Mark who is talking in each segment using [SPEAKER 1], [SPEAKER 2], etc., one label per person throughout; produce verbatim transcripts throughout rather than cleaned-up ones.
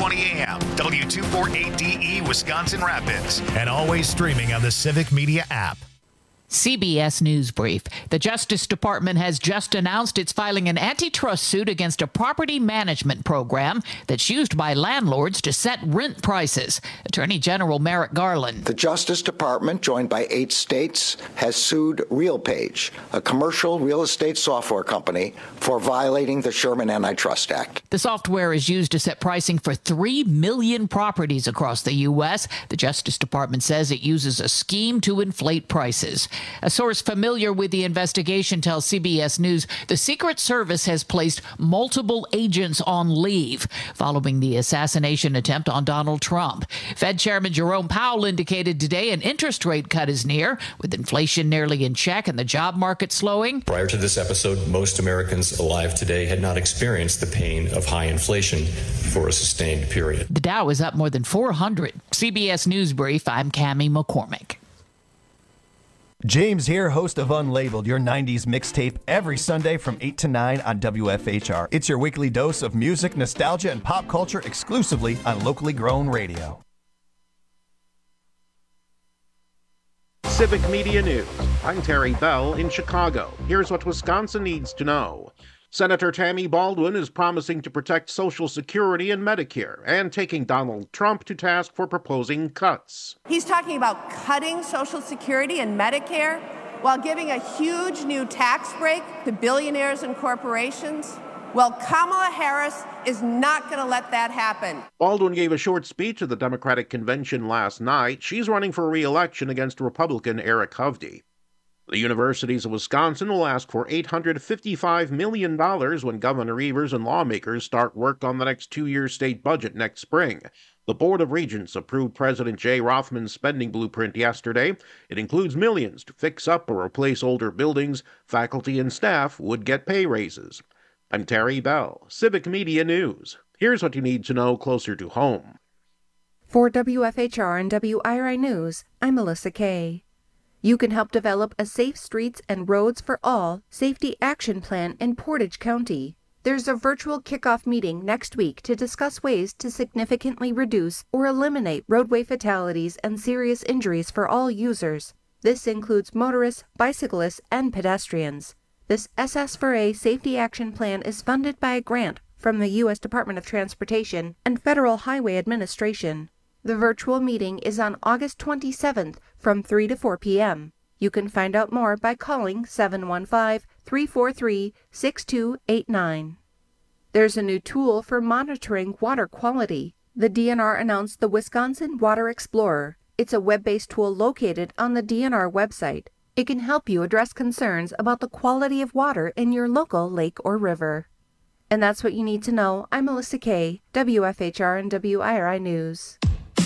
[SPEAKER 1] twenty a.m., W two forty-eight D E, Wisconsin Rapids, and always streaming on the Civic Media app.
[SPEAKER 2] C B S News Brief. The Justice Department has just announced it's filing an antitrust suit against a property management program that's used by landlords to set rent prices. Attorney General Merrick Garland.
[SPEAKER 3] The Justice Department, joined by eight states, has sued RealPage, a commercial real estate software company, for violating the Sherman Antitrust Act.
[SPEAKER 2] The software is used to set pricing for three million properties across the U S. The Justice Department says it uses a scheme to inflate prices. A source familiar with the investigation tells C B S News the Secret Service has placed multiple agents on leave following the assassination attempt on Donald Trump. Fed Chairman Jerome Powell indicated today an interest rate cut is near, with inflation nearly in check and the job market slowing.
[SPEAKER 4] Prior to this episode, most Americans alive today had not experienced the pain of high inflation for a sustained period.
[SPEAKER 2] The Dow is up more than four hundred. C B S News Brief, I'm Cammie McCormick.
[SPEAKER 5] James here, host of Unlabeled, your nineties mixtape, every Sunday from eight to nine on W F H R. It's your weekly dose of music, nostalgia, and pop culture exclusively on locally grown radio.
[SPEAKER 6] Civic Media News. I'm Terry Bell in Chicago. Here's what Wisconsin needs to know. Senator Tammy Baldwin is promising to protect Social Security and Medicare and taking Donald Trump to task for proposing cuts.
[SPEAKER 7] He's talking about cutting Social Security and Medicare while giving a huge new tax break to billionaires and corporations. Well, Kamala Harris is not going to let that happen.
[SPEAKER 6] Baldwin gave a short speech at the Democratic convention last night. She's running for re-election against Republican Eric Hovde. The universities of Wisconsin will ask for eight hundred fifty-five million dollars when Governor Evers and lawmakers start work on the next two-year state budget next spring. The Board of Regents approved President Jay Rothman's spending blueprint yesterday. It includes millions to fix up or replace older buildings. Faculty and staff would get pay raises. I'm Terry Bell, Civic Media News. Here's what you need to know closer to home.
[SPEAKER 8] For W F H R and W I R I News, I'm Melissa Kay. You can help develop a Safe Streets and Roads for All safety action plan in Portage County. There's a virtual kickoff meeting next week to discuss ways to significantly reduce or eliminate roadway fatalities and serious injuries for all users. This includes motorists, bicyclists, and pedestrians. This S S four A Safety Action Plan is funded by a grant from the U S Department of Transportation and Federal Highway Administration. The virtual meeting is on August twenty-seventh from three to four p.m. You can find out more by calling seven one five, three four three, six two eight nine. There's a new tool for monitoring water quality. The D N R announced the Wisconsin Water Explorer. It's a web-based tool located on the D N R website. It can help you address concerns about the quality of water in your local lake or river. And that's what you need to know. I'm Melissa Kay, W F H R and W I R I News.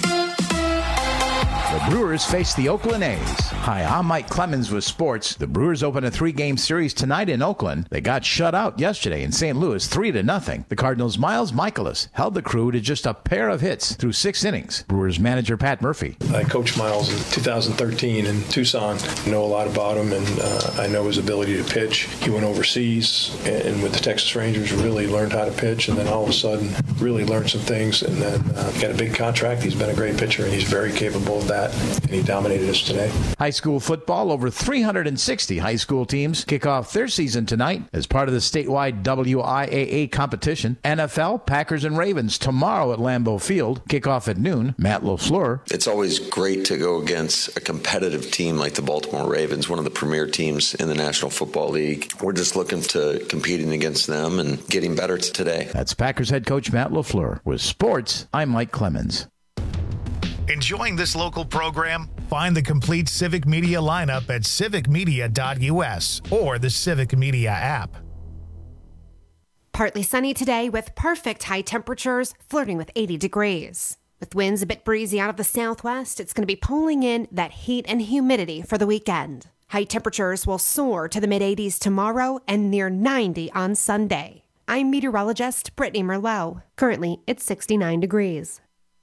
[SPEAKER 9] The Brewers face the Oakland A's. Hi, I'm Mike Clemens with sports. The Brewers open a three-game series tonight in Oakland. They got shut out yesterday in Saint Louis, three to nothing. The Cardinals' Miles Michaelis held the Crew to just a pair of hits through six innings. Brewers manager Pat Murphy.
[SPEAKER 10] I coached Miles in two thousand thirteen in Tucson. I know a lot about him, and uh, I know his ability to pitch. He went overseas and with the Texas Rangers really learned how to pitch, and then all of a sudden really learned some things, and then uh, got a big contract. He's been a great pitcher, and he's very capable of that. And he dominated us today.
[SPEAKER 9] High school football, over three hundred sixty high school teams kick off their season tonight as part of the statewide W I A A competition. N F L, Packers and Ravens tomorrow at Lambeau Field. Kickoff at noon. Matt LaFleur.
[SPEAKER 11] It's always great to go against a competitive team like the Baltimore Ravens, one of the premier teams in the National Football League. We're just looking to competing against them and getting better today.
[SPEAKER 9] That's Packers head coach Matt LaFleur. With sports, I'm Mike Clemens.
[SPEAKER 1] Enjoying this local program? Find the complete Civic Media lineup at civic media dot u s or the Civic Media app.
[SPEAKER 12] Partly sunny today with perfect high temperatures, flirting with eighty degrees. With winds a bit breezy out of the southwest, it's going to be pulling in that heat and humidity for the weekend. High temperatures will soar to the mid-eighties tomorrow and near ninety on Sunday. I'm meteorologist Brittany Merlot. Currently, it's sixty-nine degrees.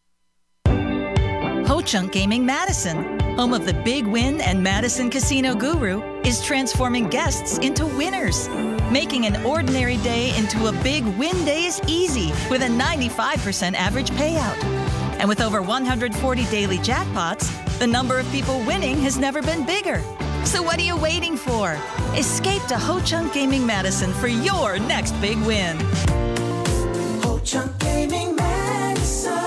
[SPEAKER 13] Ho-Chunk Gaming Madison, home of the Big Win and Madison Casino Guru, is transforming guests into winners. Making an ordinary day into a big win day is easy with a ninety-five percent average payout. And with over one hundred forty daily jackpots, the number of people winning has never been bigger. So what are you waiting for? Escape to Ho Chunk Gaming Madison for your next big win.
[SPEAKER 14] Ho Chunk Gaming Madison.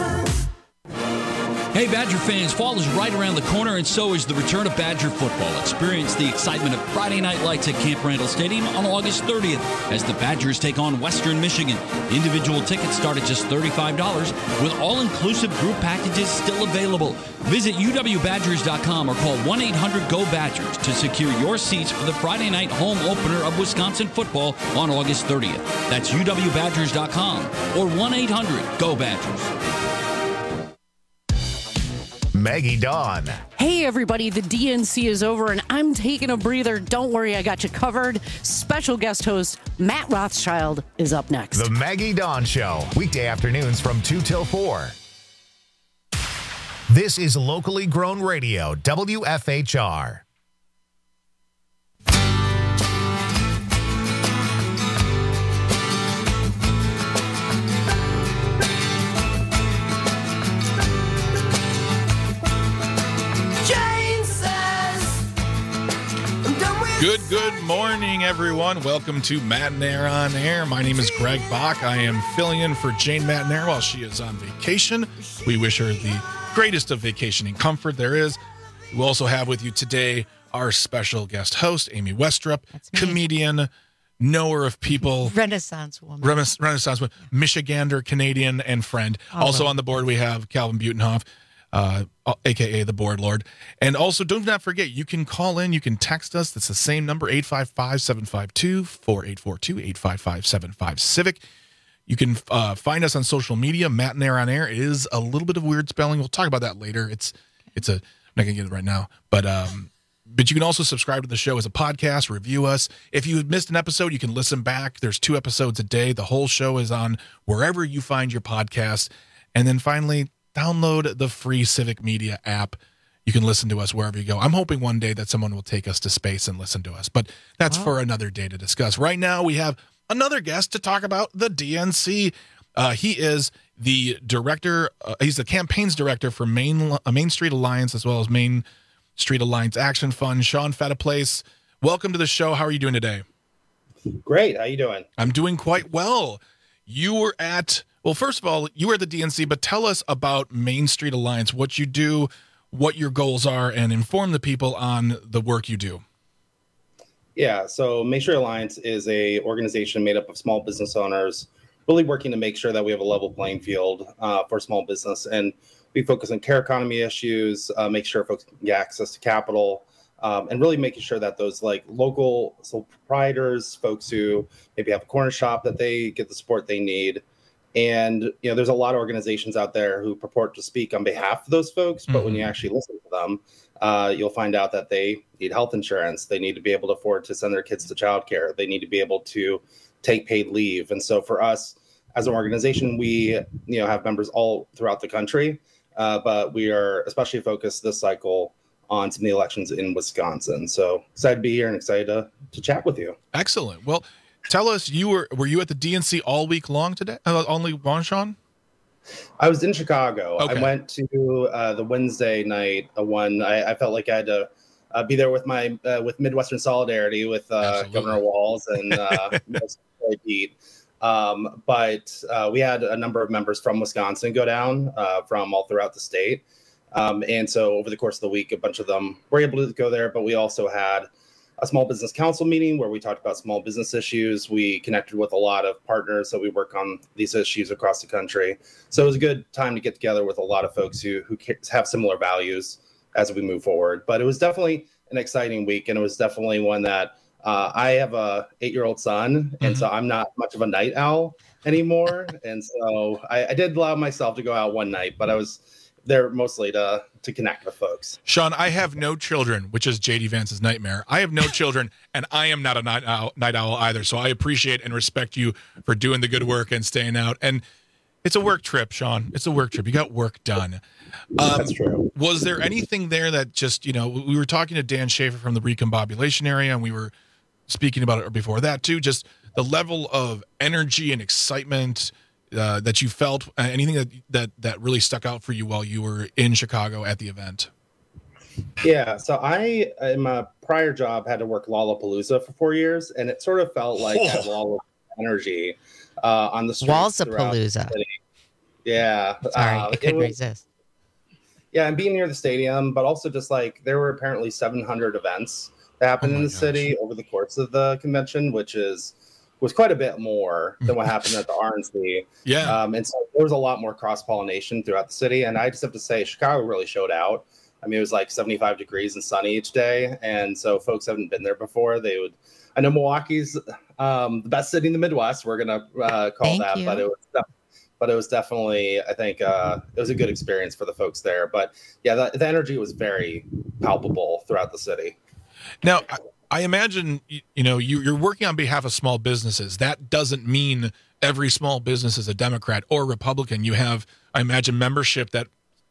[SPEAKER 15] Hey, Badger fans, fall is right around the corner, and so is the return of Badger football. Experience the excitement of Friday Night Lights at Camp Randall Stadium on August thirtieth as the Badgers take on Western Michigan. Individual tickets start at just thirty-five dollars, with all-inclusive group packages still available. Visit U W Badgers dot com or call one eight hundred G O Badgers to secure your seats for the Friday night home opener of Wisconsin football on August thirtieth. That's U W Badgers dot com or one eight hundred G O Badgers.
[SPEAKER 1] Maggie Dawn.
[SPEAKER 16] Hey, everybody, the D N C is over, and I'm taking a breather. Don't worry, I got you covered. Special guest host Matt Rothschild is up next.
[SPEAKER 1] The Maggie Dawn Show, weekday afternoons from two till four. This is locally grown radio, W F H R.
[SPEAKER 17] Good, good morning, everyone. Welcome to Matinaire on Air. My name is Greg Bach. I am filling in for Jane Matinaire while she is on vacation. We wish her the greatest of vacationing comfort there is. We also have with you today our special guest host, Amy Westrup, comedian, knower of people.
[SPEAKER 18] Renaissance woman.
[SPEAKER 17] Rena- Renaissance woman, Michigander, Canadian, and friend.
[SPEAKER 18] Oh,
[SPEAKER 17] also
[SPEAKER 18] well.
[SPEAKER 17] on the board, we have Calvin Butenhoff. Uh, A K A the Board Lord. And also, don't not forget, you can call in, you can text us. That's the same number, eight five five, seven five two, four eight four two, eight five five, seven five Civic. You can uh, find us on social media. Matinaire on Air is a little bit of weird spelling. We'll talk about that later. It's it's a, I'm not going to get it right now. But um, but you can also subscribe to the show as a podcast, review us. If you missed an episode, you can listen back. There's two episodes a day. The whole show is on wherever you find your podcast. And then finally, download the free Civic Media app. You can listen to us wherever you go. I'm hoping one day that someone will take us to space and listen to us, but that's wow. for another day to discuss. Right now, we have another guest to talk about the D N C. Uh, he is the director. Uh, he's the campaigns director for Main uh, Main Street Alliance, as well as Main Street Alliance Action Fund. Sean Fettiplace, welcome to the show. How are you doing today?
[SPEAKER 19] Great. How you doing?
[SPEAKER 17] I'm doing quite well. You were at... Well, first of all, you are the D N C, but tell us about Main Street Alliance, what you do, what your goals are, and inform the people on the work you do.
[SPEAKER 19] Yeah, so Main Street Alliance is a organization made up of small business owners, really working to make sure that we have a level playing field uh, for small business. And we focus on care economy issues, uh, make sure folks can get access to capital, um, and really making sure that those like local sole proprietors, folks who maybe have a corner shop, that they get the support they need. And, you know, there's a lot of organizations out there who purport to speak on behalf of those folks. But mm-hmm. when you actually listen to them, uh, you'll find out that they need health insurance. They need to be able to afford to send their kids to childcare. They need to be able to take paid leave. And so for us as an organization, we, you know, have members all throughout the country. Uh, but we are especially focused this cycle on some of the elections in Wisconsin. So excited to be here and excited to, to chat with you.
[SPEAKER 17] Excellent. Well, tell us, you were were you at the D N C all week long today? Uh, only one, Sean?
[SPEAKER 19] I was in Chicago.
[SPEAKER 17] Okay.
[SPEAKER 19] I went to uh, the Wednesday night uh, one. I, I felt like I had to uh, be there with my uh, with Midwestern Solidarity with uh, Governor Walz and uh, Pete. Um, but uh, we had a number of members from Wisconsin go down uh, from all throughout the state. Um, and so over the course of the week, a bunch of them were able to go there. But we also had a small business council meeting where we talked about small business issues. We connected with a lot of partners that we work on these issues across the country. So it was a good time to get together with a lot of folks who, who have similar values as we move forward. But it was definitely an exciting week. And it was definitely one that uh, I have a eight-year-old son. And mm-hmm. so I'm not much of a night owl anymore. And so I, I did allow myself to go out one night, but I was there mostly to to connect with folks.
[SPEAKER 17] Sean, I have no children, which is J D Vance's nightmare. I have no children, and I am not a night owl, night owl either. So I appreciate and respect you for doing the good work and staying out. And it's a work trip, Sean. It's a work trip. You got work done. Um,
[SPEAKER 19] That's true.
[SPEAKER 17] Was there anything there that just, you know, we were talking to Dan Schaefer from the recombobulation area, and we were speaking about it before that too, just the level of energy and excitement uh, that you felt, uh, anything that, that, that really stuck out for you while you were in Chicago at the event?
[SPEAKER 19] Yeah, so I, in my prior job, had to work Lollapalooza for four years, and it sort of felt like I had Lollapalooza energy uh, on the streets throughout the
[SPEAKER 18] Wallapalooza.
[SPEAKER 19] city. Yeah.
[SPEAKER 18] Sorry,
[SPEAKER 19] uh,
[SPEAKER 18] I couldn't
[SPEAKER 19] was-
[SPEAKER 18] resist.
[SPEAKER 19] Yeah, and being near the stadium, but also just like there were apparently seven hundred events that happened
[SPEAKER 17] Oh
[SPEAKER 19] in
[SPEAKER 17] my
[SPEAKER 19] the city over the course of the convention, which is was quite a bit more than what happened at the R N C.
[SPEAKER 17] Yeah.
[SPEAKER 19] Um, and so there was a lot more cross pollination throughout the city, and I just have to say, Chicago really showed out. I mean, it was like seventy-five degrees and sunny each day, and so folks haven't been there before. They would. I know Milwaukee's um, the best city in the Midwest. We're gonna uh, call
[SPEAKER 18] Thank
[SPEAKER 19] that,
[SPEAKER 18] you.
[SPEAKER 19] but it was. But it was definitely, I think, uh, it was a good experience for the folks there. But yeah, the, the energy was very palpable throughout the city.
[SPEAKER 17] Now, I, I imagine, you, you know, you, you're working on behalf of small businesses. That doesn't mean every small business is a Democrat or Republican. You have, I imagine, membership that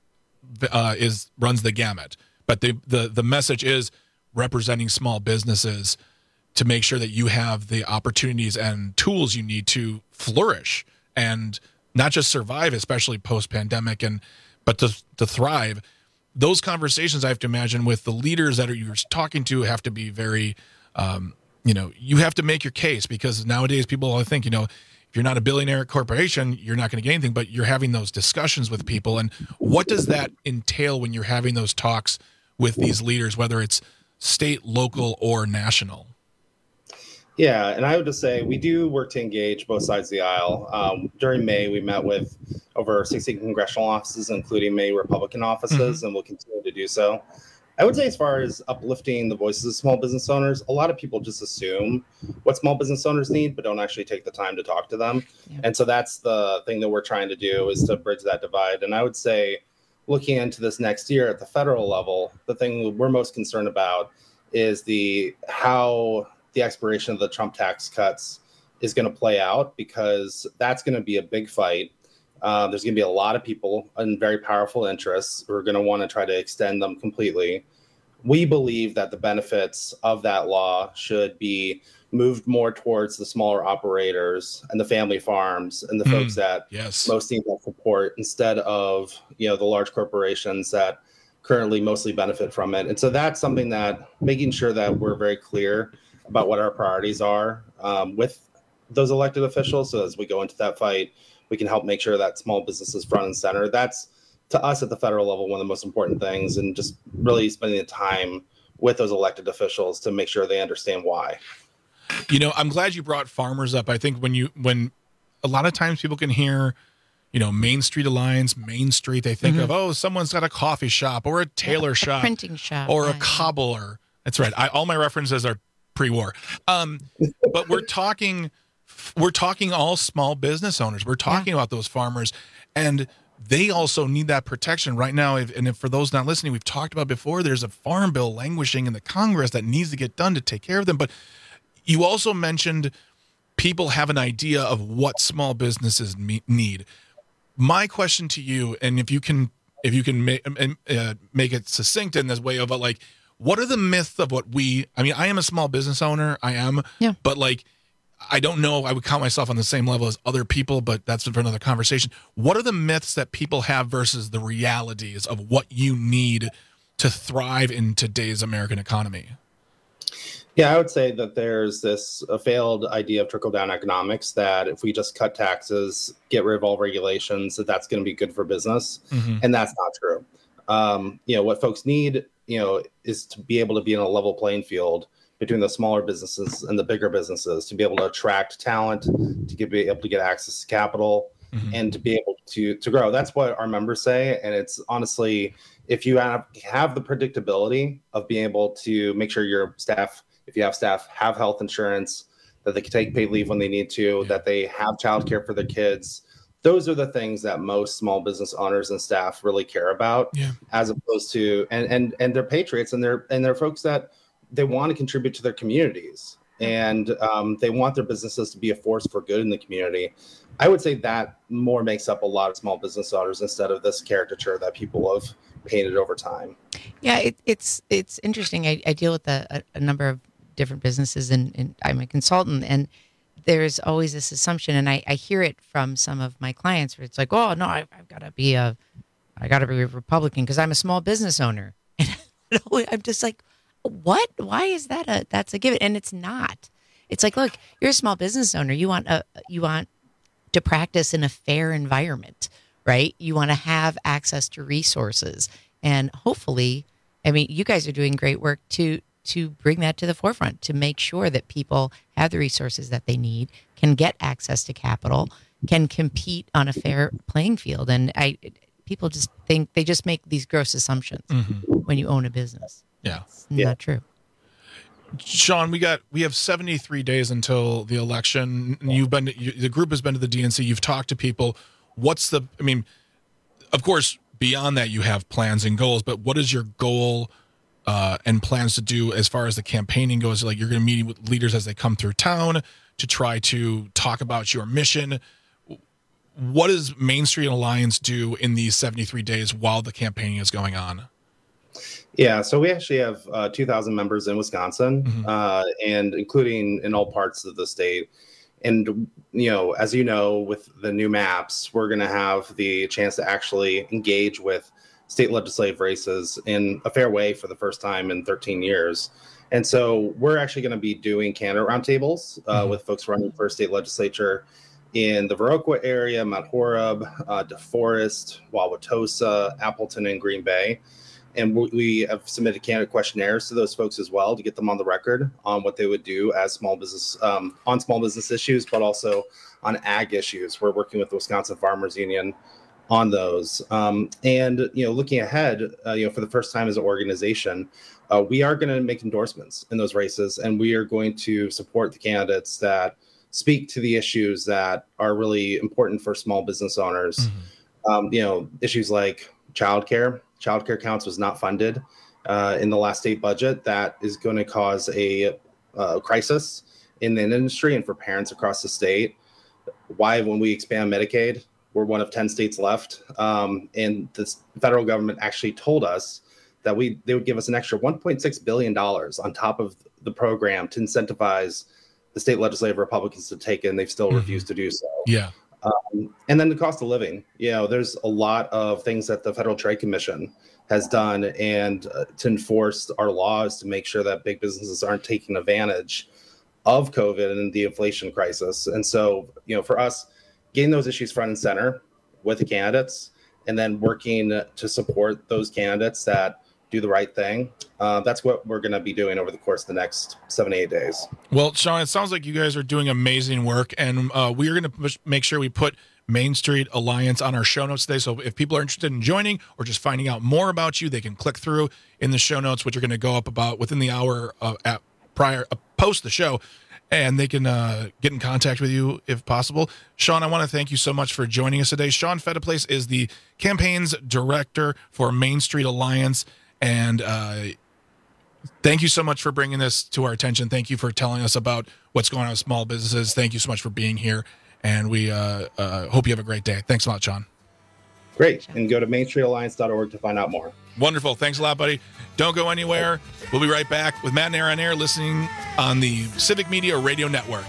[SPEAKER 17] uh, is runs the gamut. But the, the, the message is representing small businesses to make sure that you have the opportunities and tools you need to flourish and not just survive, especially post-pandemic, and but to to thrive. Those conversations, I have to imagine, with the leaders that are you're talking to have to be very, um, you know, you have to make your case, because nowadays people all think, you know, if you're not a billionaire corporation, you're not going to get anything, but you're having those discussions with people. And what does that entail when you're having those talks with these leaders, whether it's state, local, or national?
[SPEAKER 19] Yeah, and I would just say we do work to engage both sides of the aisle. Um, during May, we met with over sixty congressional offices, including many Republican offices, mm-hmm. and we'll continue to do so. I would say as far as uplifting the voices of small business owners, a lot of people just assume what small business owners need, but don't actually take the time to talk to them. Yeah. And so that's the thing that we're trying to do, is to bridge that divide. And I would say looking into this next year at the federal level, the thing we're most concerned about is the how the expiration of the Trump tax cuts is going to play out, because that's going to be a big fight. Uh, there's going to be a lot of people and very powerful interests who are going to want to try to extend them completely. We believe that the benefits of that law should be moved more towards the smaller operators and the family farms and the mm, folks that
[SPEAKER 17] yes.
[SPEAKER 19] most need that support, instead of, you know, the large corporations that currently mostly benefit from it. And so that's something that making sure that we're very clear about what our priorities are um, with those elected officials. So as we go into that fight, we can help make sure that small businesses front and center. That's, to us at the federal level, one of the most important things, and just really spending the time with those elected officials to make sure they understand why.
[SPEAKER 17] You know, I'm glad you brought farmers up. I think when you, when a lot of times people can hear, you know, Main Street Alliance, Main Street, they think mm-hmm. of, oh, someone's got a coffee shop or a tailor
[SPEAKER 18] yeah,
[SPEAKER 17] shop,
[SPEAKER 18] a printing shop,
[SPEAKER 17] or
[SPEAKER 18] right.
[SPEAKER 17] a cobbler. That's right. I, all my references are pre-war. Um, but we're talking, we're talking all small business owners. We're talking yeah. about those farmers, and they also need that protection right now. If, and if for those not listening, we've talked about before, there's a farm bill languishing in the Congress that needs to get done to take care of them. But you also mentioned people have an idea of what small businesses me- need. My question to you, and if you can, if you can make uh, make it succinct in this way of like, what are the myths of what we, I mean, I am a small business owner, I am,
[SPEAKER 18] yeah.
[SPEAKER 17] but like, I don't know, I would count myself on the same level as other people, but that's for another conversation. What are the myths that people have versus the realities of what you need to thrive in today's American economy?
[SPEAKER 19] Yeah, I would say that there's this a failed idea of trickle-down economics, that if we just cut taxes, get rid of all regulations, that that's going to be good for business. Mm-hmm. And that's not true. Um, you know, what folks need, you know, is to be able to be in a level playing field between the smaller businesses and the bigger businesses, to be able to attract talent, to get, be able to get access to capital, mm-hmm. and to be able to to grow. That's what our members say. And it's honestly, if you have, have the predictability of being able to make sure your staff, if you have staff, have health insurance, that they can take paid leave when they need to, yeah. that they have childcare for their kids, those are the things that most small business owners and staff really care about,
[SPEAKER 17] yeah.
[SPEAKER 19] as opposed to, and, and, and they're patriots, and they're, and they're folks that they want to contribute to their communities, and um, they want their businesses to be a force for good in the community. I would say that more makes up a lot of small business owners, instead of this caricature that people have painted over time.
[SPEAKER 18] Yeah, it, it's it's interesting. I, I deal with a, a number of different businesses, and, and I'm a consultant, and there's always this assumption, and I, I hear it from some of my clients where it's like, oh no, I've, I've got to be a, I got to be a Republican because I'm a small business owner. And I'm just like, what? Why is that a, that's a given? And it's not. It's like, look, you're a small business owner. You want a, you want to practice in a fair environment, right? You want to have access to resources, and hopefully, I mean, you guys are doing great work to to bring that to the forefront, to make sure that people have the resources that they need, can get access to capital, can compete on a fair playing field. And I, people just think, they just make these gross assumptions mm-hmm. when you own a business.
[SPEAKER 17] Yeah.
[SPEAKER 18] It's not yeah. true.
[SPEAKER 17] Sean, we got we have seventy-three days until the election. You've been you, the group has been to the D N C. You've talked to people. What's the? I mean, of course, beyond that, you have plans and goals. But what is your goal uh, and plans to do as far as the campaigning goes? Like, you're going to meet with leaders as they come through town to try to talk about your mission. What does Main Street Alliance do in these seventy-three days while the campaigning is going on?
[SPEAKER 19] Yeah, so we actually have uh, two thousand members in Wisconsin, mm-hmm. uh, and including in all parts of the state. And, you know, as you know, with the new maps, we're going to have the chance to actually engage with state legislative races in a fair way for the first time in thirteen years. And so we're actually going to be doing candidate roundtables uh, mm-hmm. with folks running for state legislature in the Viroqua area, Mount Horeb, uh, DeForest, Wauwatosa, Appleton, and Green Bay. And we have submitted candidate questionnaires to those folks as well to get them on the record on what they would do as small business um, on small business issues, but also on ag issues. We're working with the Wisconsin Farmers Union on those. Um, and, you know, looking ahead, uh, you know, for the first time as an organization, uh, we are going to make endorsements in those races, and we are going to support the candidates that speak to the issues that are really important for small business owners. Mm-hmm. Um, you know, issues like childcare. Childcare counts was not funded uh, in the last state budget. That is going to cause a uh, crisis in the industry and for parents across the state. Why, when we expand Medicaid, we're one of ten states left. Um, and the federal government actually told us that we they would give us an extra one point six billion dollars on top of the program to incentivize the state legislative Republicans to take it, and they've still mm-hmm. refused to do so.
[SPEAKER 17] Yeah.
[SPEAKER 19] Um, and then the cost of living, you know, there's a lot of things that the Federal Trade Commission has done and uh, to enforce our laws to make sure that big businesses aren't taking advantage of COVID and the inflation crisis. And so, you know, for us, getting those issues front and center with the candidates and then working to support those candidates that do the right thing. Uh, that's what we're going to be doing over the course of the next seven, eight days.
[SPEAKER 17] Well, Sean, it sounds like you guys are doing amazing work, and uh, we are going to make sure we put Main Street Alliance on our show notes today. So if people are interested in joining or just finding out more about you, they can click through in the show notes, which are going to go up about within the hour uh, at prior uh, post the show, and they can uh, get in contact with you if possible. Sean, I want to thank you so much for joining us today. Sean Fettiplace is the campaigns director for Main Street Alliance. And uh, thank you so much for bringing this to our attention. Thank you for telling us about what's going on with small businesses. Thank you so much for being here. And we uh, uh, hope you have a great day. Thanks a lot, Sean.
[SPEAKER 19] Great. And go to main street alliance dot org to find out more.
[SPEAKER 17] Wonderful. Thanks a lot, buddy. Don't go anywhere. We'll be right back with Matt and Aaron on Air, listening on the Civic Media Radio Network.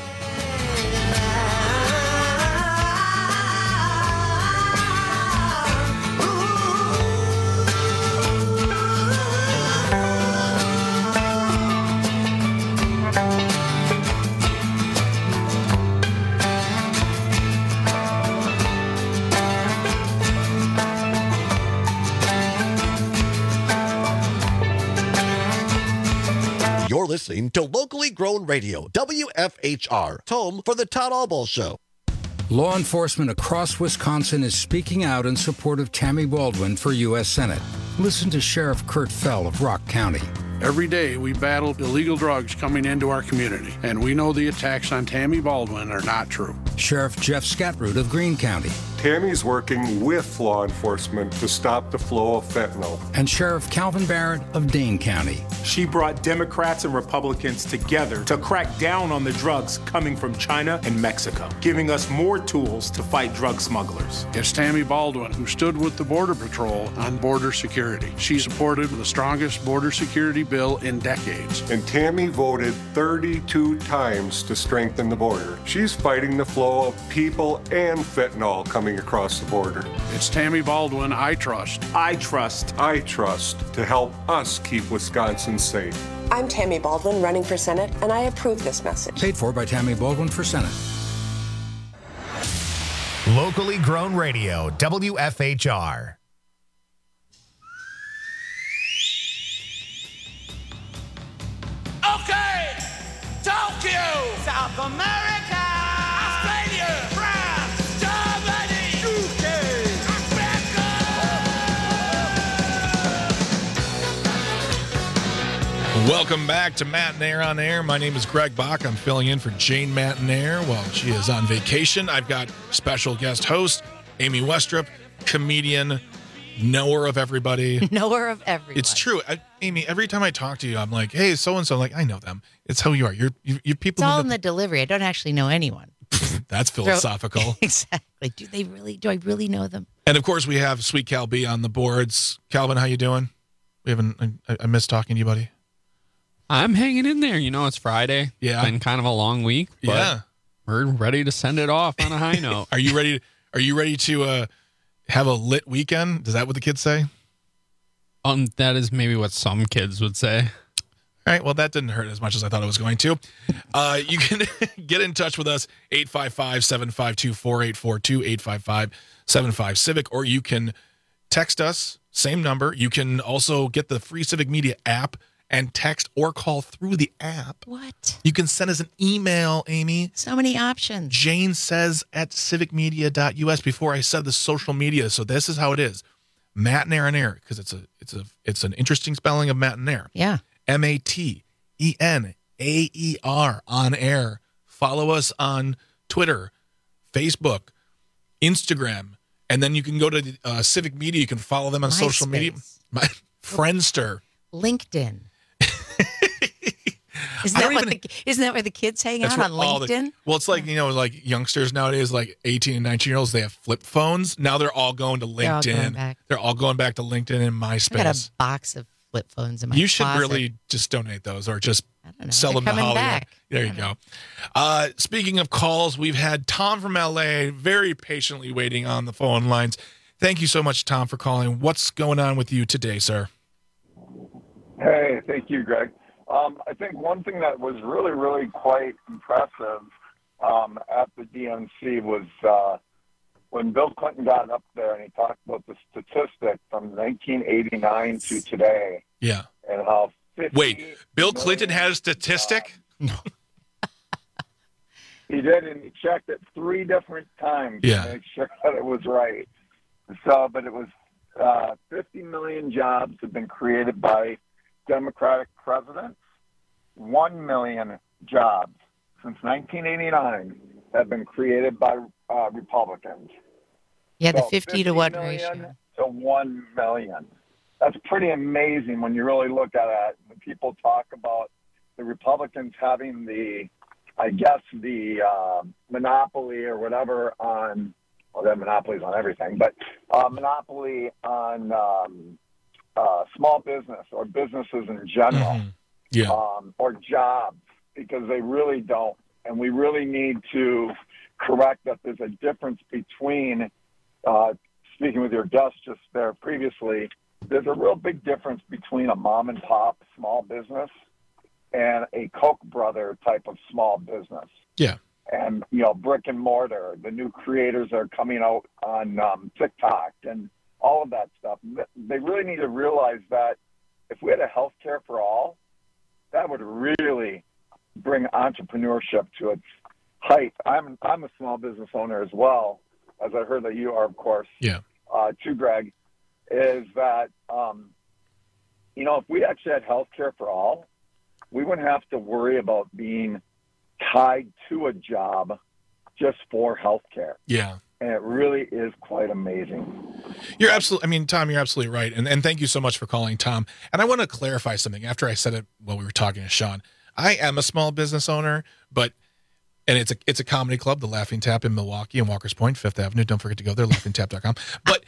[SPEAKER 20] You're listening to Locally Grown Radio, W F H R, home for the Todd Albaugh Show.
[SPEAKER 21] Law enforcement across Wisconsin is speaking out in support of Tammy Baldwin for U S Senate. Listen to Sheriff Kurt Fell of Rock County.
[SPEAKER 22] Every day we battle illegal drugs coming into our community, and we know the attacks on Tammy Baldwin are not true.
[SPEAKER 21] Sheriff Jeff Scatroot of Greene County.
[SPEAKER 3] Tammy's working with law enforcement to stop the flow of fentanyl.
[SPEAKER 21] And Sheriff Calvin Barrett of Dane County.
[SPEAKER 4] She brought Democrats and Republicans together to crack down on the drugs coming from China and Mexico, giving us more tools to fight drug smugglers.
[SPEAKER 22] It's Tammy Baldwin, who stood with the Border Patrol on border security. She supported the strongest border security bill in decades.
[SPEAKER 3] And Tammy voted thirty-two times to strengthen the border. She's fighting the flow of people and fentanyl coming across the border.
[SPEAKER 22] It's Tammy Baldwin I trust.
[SPEAKER 4] I trust.
[SPEAKER 3] I trust to help us keep Wisconsin safe.
[SPEAKER 23] I'm Tammy Baldwin running for Senate, and I approve this message.
[SPEAKER 21] Paid for by Tammy Baldwin for Senate.
[SPEAKER 1] Locally grown radio, W F H R.
[SPEAKER 14] Okay, Tokyo, South America, Australia, France, Germany, U K,
[SPEAKER 17] Welcome back to Matinaire on Air. My name is Greg Bach. I'm filling in for Jane Matinaire while she is on vacation. I've got special guest host, Amy Westrup, comedian, knower of everybody.
[SPEAKER 18] Knower of everyone.
[SPEAKER 17] It's true. I, Amy, every time I talk to you, I'm like, hey, so-and-so. I'm like, I know them. It's how you are. You're, you, you people.
[SPEAKER 18] It's all
[SPEAKER 17] know
[SPEAKER 18] in the delivery. I don't actually know anyone.
[SPEAKER 17] That's philosophical.
[SPEAKER 18] Exactly. Do they really, do I really know them?
[SPEAKER 17] And of course, we have Sweet Cal B on the boards. Calvin, how you doing? We haven't, I, I missed talking to you, buddy.
[SPEAKER 24] I'm hanging in there. You know, it's Friday.
[SPEAKER 17] Yeah.
[SPEAKER 24] It's been kind of a long week. But
[SPEAKER 17] yeah.
[SPEAKER 24] We're ready to send it off on a high note.
[SPEAKER 17] Are you ready? Are you ready to uh, have a lit weekend? Is that what the kids say?
[SPEAKER 24] Um, that is maybe what some kids would say.
[SPEAKER 17] All right. Well, that didn't hurt as much as I thought it was going to. Uh, you can get in touch with us, eight five five, seven five two, four eight four two, eight five five, seven five, Civic, or you can text us, same number. You can also get the free Civic Media app and text or call through the app.
[SPEAKER 18] What?
[SPEAKER 17] You can send us an email, Amy.
[SPEAKER 18] So many options.
[SPEAKER 17] Jane says at civic media dot U S before I said the social media. So this is how it is. Matinaire on Air, because it's a it's a it's an interesting spelling of Matinaire.
[SPEAKER 18] Yeah.
[SPEAKER 17] M A T E N A E R on air. Follow us on Twitter, Facebook, Instagram, and then you can go to uh, Civic Media. You can follow them on
[SPEAKER 18] MySpace.
[SPEAKER 17] social media. My Friendster.
[SPEAKER 18] LinkedIn. Isn't that, what
[SPEAKER 17] even,
[SPEAKER 18] the, isn't that where the kids hang out on LinkedIn?
[SPEAKER 17] The, well, it's like, you know, like youngsters nowadays, like eighteen and nineteen year olds, they have flip phones. Now they're all going to LinkedIn. They're all going back, they're all going back to LinkedIn and MySpace.
[SPEAKER 18] I got a box of flip phones in my
[SPEAKER 17] You should
[SPEAKER 18] closet.
[SPEAKER 17] really just donate those or just sell
[SPEAKER 18] They're
[SPEAKER 17] them to
[SPEAKER 18] coming
[SPEAKER 17] Hollywood.
[SPEAKER 18] back.
[SPEAKER 17] There you go. Uh, speaking of calls, we've had Tom from L A very patiently waiting on the phone lines. Thank you so much, Tom, for calling. What's going on with you today, sir?
[SPEAKER 25] Hey, thank you, Greg. Um, I think one thing that was really, really quite impressive um, at the D N C was uh, when Bill Clinton got up there and he talked about the statistic from nineteen eighty-nine to today.
[SPEAKER 17] Yeah.
[SPEAKER 25] And how
[SPEAKER 17] Wait, Bill Clinton had a statistic?
[SPEAKER 25] No. He did, and he checked it three different times
[SPEAKER 17] Yeah.
[SPEAKER 25] to make sure that it was right. So, but it was uh, fifty million jobs have been created by Democratic presidents. One million jobs since nineteen eighty-nine have been created by uh, Republicans.
[SPEAKER 18] Yeah, the
[SPEAKER 25] So
[SPEAKER 18] fifty to one
[SPEAKER 25] million
[SPEAKER 18] ratio.
[SPEAKER 25] to one million. That's pretty amazing when you really look at it. When people talk about the Republicans having the, I guess, the uh, monopoly or whatever on, well, they have monopolies on everything, but uh, monopoly on um, uh, small business or businesses in general,
[SPEAKER 17] Mm-hmm. Yeah.
[SPEAKER 25] um, or jobs, because they really don't. And we really need to correct that there's a difference between, uh, speaking with your guest just there previously, there's a real big difference between a mom and pop small business and a Koch brother type of small business.
[SPEAKER 17] Yeah.
[SPEAKER 25] And, you know, brick and mortar, the new creators are coming out on um, TikTok and all of that stuff. They really need to realize that if we had a healthcare for all, that would really bring entrepreneurship to its height. I'm I'm a small business owner as well, as I heard that you are, of course.
[SPEAKER 17] Yeah.
[SPEAKER 25] Uh, too, Greg, is that, um, you know, if we actually had health care for all, we wouldn't have to worry about being tied to a job just for health care.
[SPEAKER 17] Yeah.
[SPEAKER 25] and it really is quite amazing.
[SPEAKER 17] You're absolutely, I mean, Tom, you're absolutely right. And, and thank you so much for calling, Tom. And I want to clarify something after I said it while we were talking to Sean. I am a small business owner, but, and it's a, it's a comedy club, the Laughing Tap in Milwaukee and Walker's Point, Fifth Avenue. Don't forget to go there, laughing tap dot com. But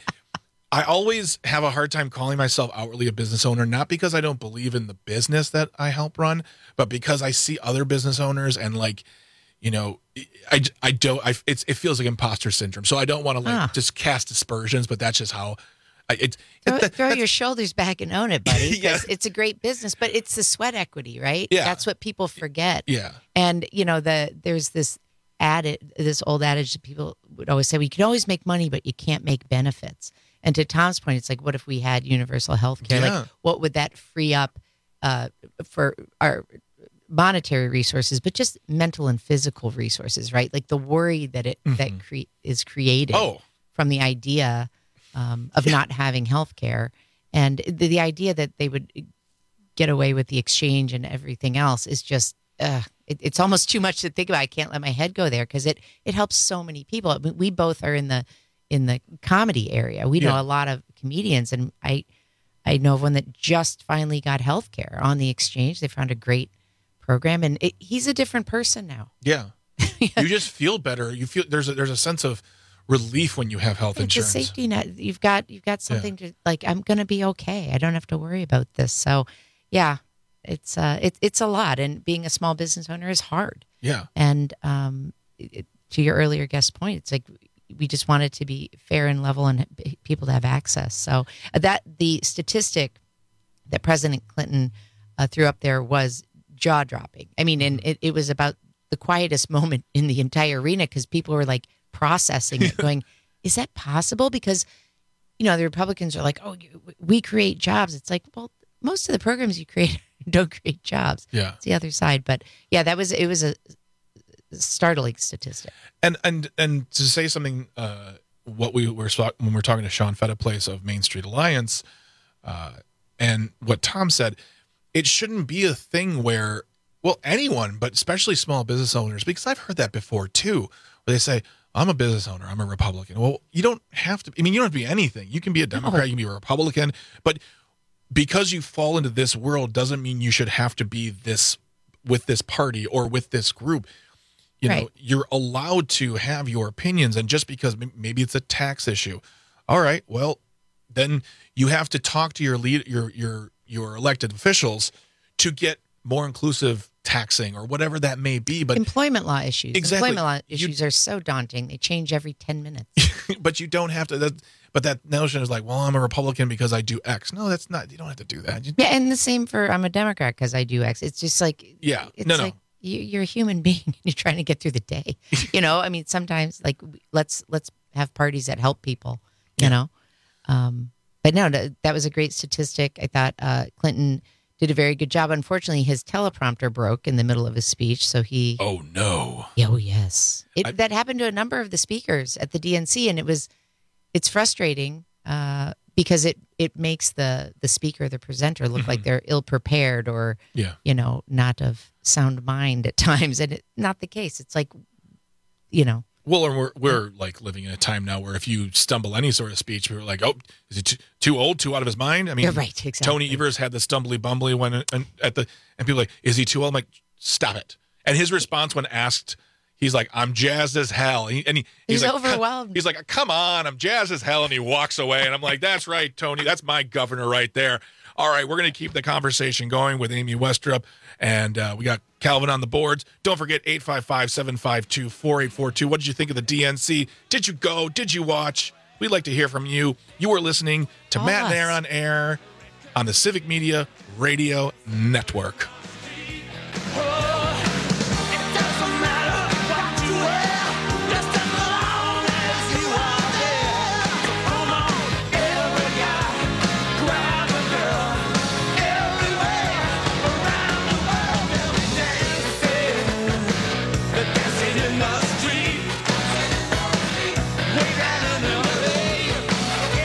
[SPEAKER 17] I always have a hard time calling myself outwardly a business owner, not because I don't believe in the business that I help run, but because I see other business owners and like, you know, I, I don't, I, it's, it feels like imposter syndrome. So I don't want to like
[SPEAKER 18] Ah.
[SPEAKER 17] just cast aspersions, but that's just how I, it,
[SPEAKER 18] Throw,
[SPEAKER 17] it,
[SPEAKER 18] throw your shoulders back and own it, buddy. 'cause
[SPEAKER 17] Yeah.
[SPEAKER 18] It's a great business, but it's the sweat equity, right?
[SPEAKER 17] Yeah.
[SPEAKER 18] That's what people forget.
[SPEAKER 17] Yeah.
[SPEAKER 18] And, you know, the there's this added, this old adage that people would always say, well, you can always make money, but you can't make benefits. And to Tom's point, it's like, what if we had universal health care?
[SPEAKER 17] Yeah.
[SPEAKER 18] Like, what would that free up uh, for our monetary resources, but just mental and physical resources, right? Like the worry that it that cre- is created
[SPEAKER 17] Oh.
[SPEAKER 18] from the idea um, of not having health care, and the, the idea that they would get away with the exchange and everything else is just uh, it, it's almost too much to think about. I can't let my head go there because it it helps so many people. I mean, we both are in the in the comedy area. We know
[SPEAKER 17] Yeah.
[SPEAKER 18] a lot of comedians, and I I know of one that just finally got health care on the exchange. They found a great program, and it, he's a different person now.
[SPEAKER 17] Yeah. You just feel better. You feel there's a, there's a sense of relief when you have health
[SPEAKER 18] It's a
[SPEAKER 17] insurance.
[SPEAKER 18] safety net. You've got you've got something to like. I'm going to be okay. I don't have to worry about this. So, yeah, it's uh, it, it's a lot, and being a small business owner is hard.
[SPEAKER 17] Yeah.
[SPEAKER 18] And um, it, to your earlier guest point, it's like we just want it to be fair and level, and people to have access. So that the statistic that President Clinton uh, threw up there was jaw dropping. I mean, and it, it was about the quietest moment in the entire arena because people were like processing it, going, "Is that possible?" Because you know the Republicans are like, "Oh, you, we create jobs." It's like, well, most of the programs you create don't create jobs.
[SPEAKER 17] Yeah.
[SPEAKER 18] It's the other side. But yeah, that was it was a startling statistic.
[SPEAKER 17] And and and to say something, uh, what we were when we were talking to Sean Fetta Place of Main Street Alliance, uh, and what Tom said, it shouldn't be a thing where, well, anyone, but especially small business owners, because I've heard that before too, where they say, I'm a business owner, I'm a Republican. Well, you don't have to, I mean, you don't have to be anything. You can be a Democrat, you can be a Republican, but because you fall into this world doesn't mean you should have to be this with this party or with this group. You know,
[SPEAKER 18] Right.
[SPEAKER 17] you're allowed to have your opinions, and just because m- maybe it's a tax issue, all right, well, then you have to talk to your lead, your your your elected officials to get more inclusive taxing or whatever that may be. But
[SPEAKER 18] Employment law issues.
[SPEAKER 17] Exactly.
[SPEAKER 18] Employment law
[SPEAKER 17] You-
[SPEAKER 18] issues are so daunting. They change every ten minutes.
[SPEAKER 17] but you don't have to. That, but that notion is like, well, I'm a Republican because I do X. No, that's not. You don't have to do that. You-
[SPEAKER 18] Yeah, and the same for I'm a Democrat because I do X. It's just like
[SPEAKER 17] yeah,
[SPEAKER 18] it's
[SPEAKER 17] no, no.
[SPEAKER 18] like you, you're a human being and you're trying to get through the day. You know, I mean, sometimes like let's let's have parties that help people. You
[SPEAKER 17] Yeah.
[SPEAKER 18] know, um, but no, that, that was a great statistic. I thought uh, Clinton did a very good job. Unfortunately, his teleprompter broke in the middle of his speech, so he.
[SPEAKER 17] Oh no!
[SPEAKER 18] Yeah, oh yes, it,
[SPEAKER 17] I-
[SPEAKER 18] that happened to a number of the speakers at the D N C, and it was, it's frustrating uh, because it it makes the the speaker, the presenter, look like they're ill prepared or
[SPEAKER 17] Yeah.
[SPEAKER 18] you know not of sound mind at times, and it's not the case. It's like, you know,
[SPEAKER 17] Well, and we're we're like living in a time now where if you stumble any sort of speech, we were like, oh, is he too, too old, too out of his mind? I mean,
[SPEAKER 18] You're right, exactly.
[SPEAKER 17] Tony Evers had the stumbly bumbly when and at the and people were like, is he too old? I'm like, stop it. And his response when asked, he's like, I'm jazzed as hell. And, he, and he,
[SPEAKER 18] He's
[SPEAKER 17] like,
[SPEAKER 18] overwhelmed.
[SPEAKER 17] He's like, come on, I'm jazzed as hell, and he walks away. And I'm like, that's right, Tony, that's my governor right there. All right, we're going to keep the conversation going with Amy Westrup, and uh, we got Calvin on the boards. Don't forget, eight five five, seven five two, four eight four two. What did you think of the D N C? Did you go? Did you watch? We'd like to hear from you. You are listening to
[SPEAKER 18] Call
[SPEAKER 17] Matt and
[SPEAKER 18] us.
[SPEAKER 17] Air on Air on the Civic Media Radio Network.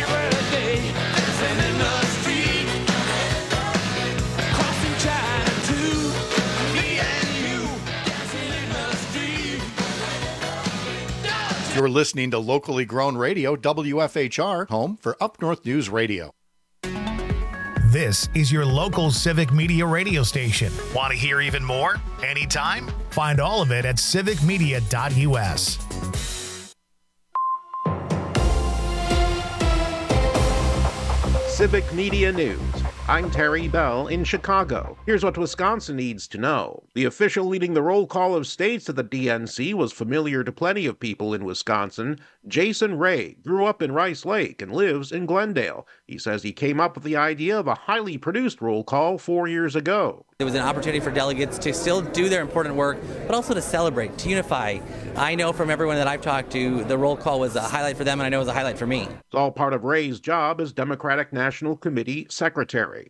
[SPEAKER 14] Crossing China to
[SPEAKER 2] You're listening to locally grown radio, W F H R, home for Up North News Radio.
[SPEAKER 1] This is your local Civic Media radio station. Want to hear even more? Anytime? Find all of it at civic media dot U S.
[SPEAKER 5] Civic Media News. I'm Terry Bell in Chicago. Here's what Wisconsin needs to know. The official leading the roll call of states at the D N C was familiar to plenty of people in Wisconsin. Jason Ray grew up in Rice Lake and lives in Glendale. He says he came up with the idea of a highly produced roll call four years ago.
[SPEAKER 6] It was an opportunity for delegates to still do their important work, but also to celebrate, to unify. I know from everyone that I've talked to, the roll call was a highlight for them, and I know it was a highlight for me.
[SPEAKER 5] It's all part of Ray's job as Democratic National Committee Secretary.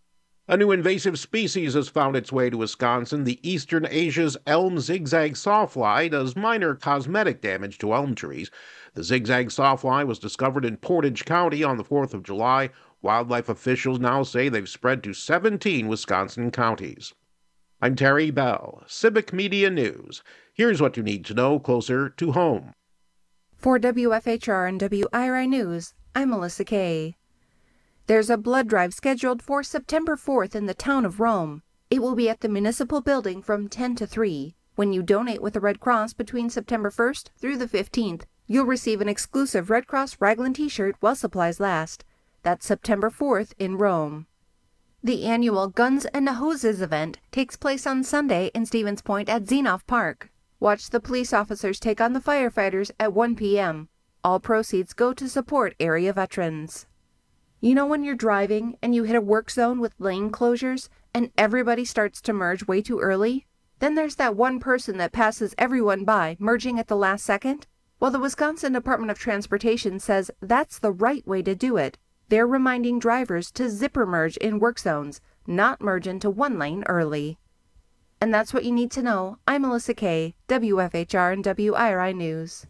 [SPEAKER 5] A new invasive species has found its way to Wisconsin. The Eastern Asia's elm zigzag sawfly does minor cosmetic damage to elm trees. The zigzag sawfly was discovered in Portage County on the fourth of July. Wildlife officials now say they've spread to seventeen Wisconsin counties. I'm Terry Bell, Civic Media News. Here's what you need to know closer to home.
[SPEAKER 7] For W F H R and W I R I News, I'm Melissa Kay. There's a blood drive scheduled for September fourth in the town of Rome. It will be at the municipal building from ten to three. When you donate with the Red Cross between September first through the fifteenth, you'll receive an exclusive Red Cross Raglan t-shirt while supplies last. That's September fourth in Rome. The annual Guns and Hoses event takes place on Sunday in Stevens Point at Zenoff Park. Watch the police officers take on the firefighters at one p.m. All proceeds go to support area veterans. You know when you're driving and you hit a work zone with lane closures and everybody starts to merge way too early? Then there's that one person that passes everyone by, merging at the last second? Well, the Wisconsin Department of Transportation says that's the right way to do it. They're reminding drivers to zipper merge in work zones, not merge into one lane early. And that's what you need to know. I'm Melissa Kay, W F H R and W I R I News.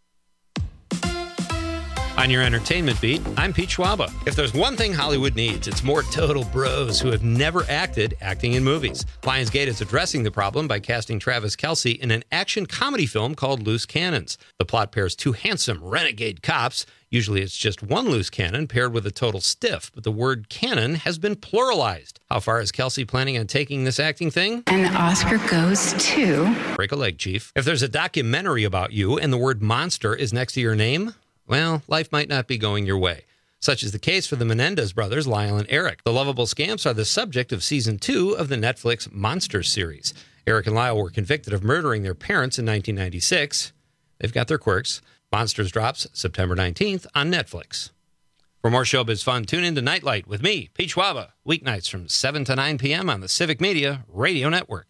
[SPEAKER 8] On your entertainment beat, I'm Pete Schwaba. If there's one thing Hollywood needs, it's more total bros who have never acted acting in movies. Lionsgate is addressing the problem by casting Travis Kelce in an action comedy film called Loose Cannons. The plot pairs two handsome renegade cops. Usually it's just one loose cannon paired with a total stiff, but the word cannon has been pluralized. How far is Kelce planning on taking this acting thing?
[SPEAKER 26] And the Oscar goes to...
[SPEAKER 8] Break a leg, Chief. If there's a documentary about you and the word monster is next to your name, well, life might not be going your way. Such is the case for the Menendez brothers, Lyle and Eric. The lovable scamps are the subject of season two of the Netflix Monsters series. Eric and Lyle were convicted of murdering their parents in nineteen ninety-six. They've got their quirks. Monsters drops September nineteenth on Netflix. For more showbiz fun, tune in to Nightlight with me, Pete Schwaba, weeknights from seven to nine p.m. on the Civic Media Radio Network.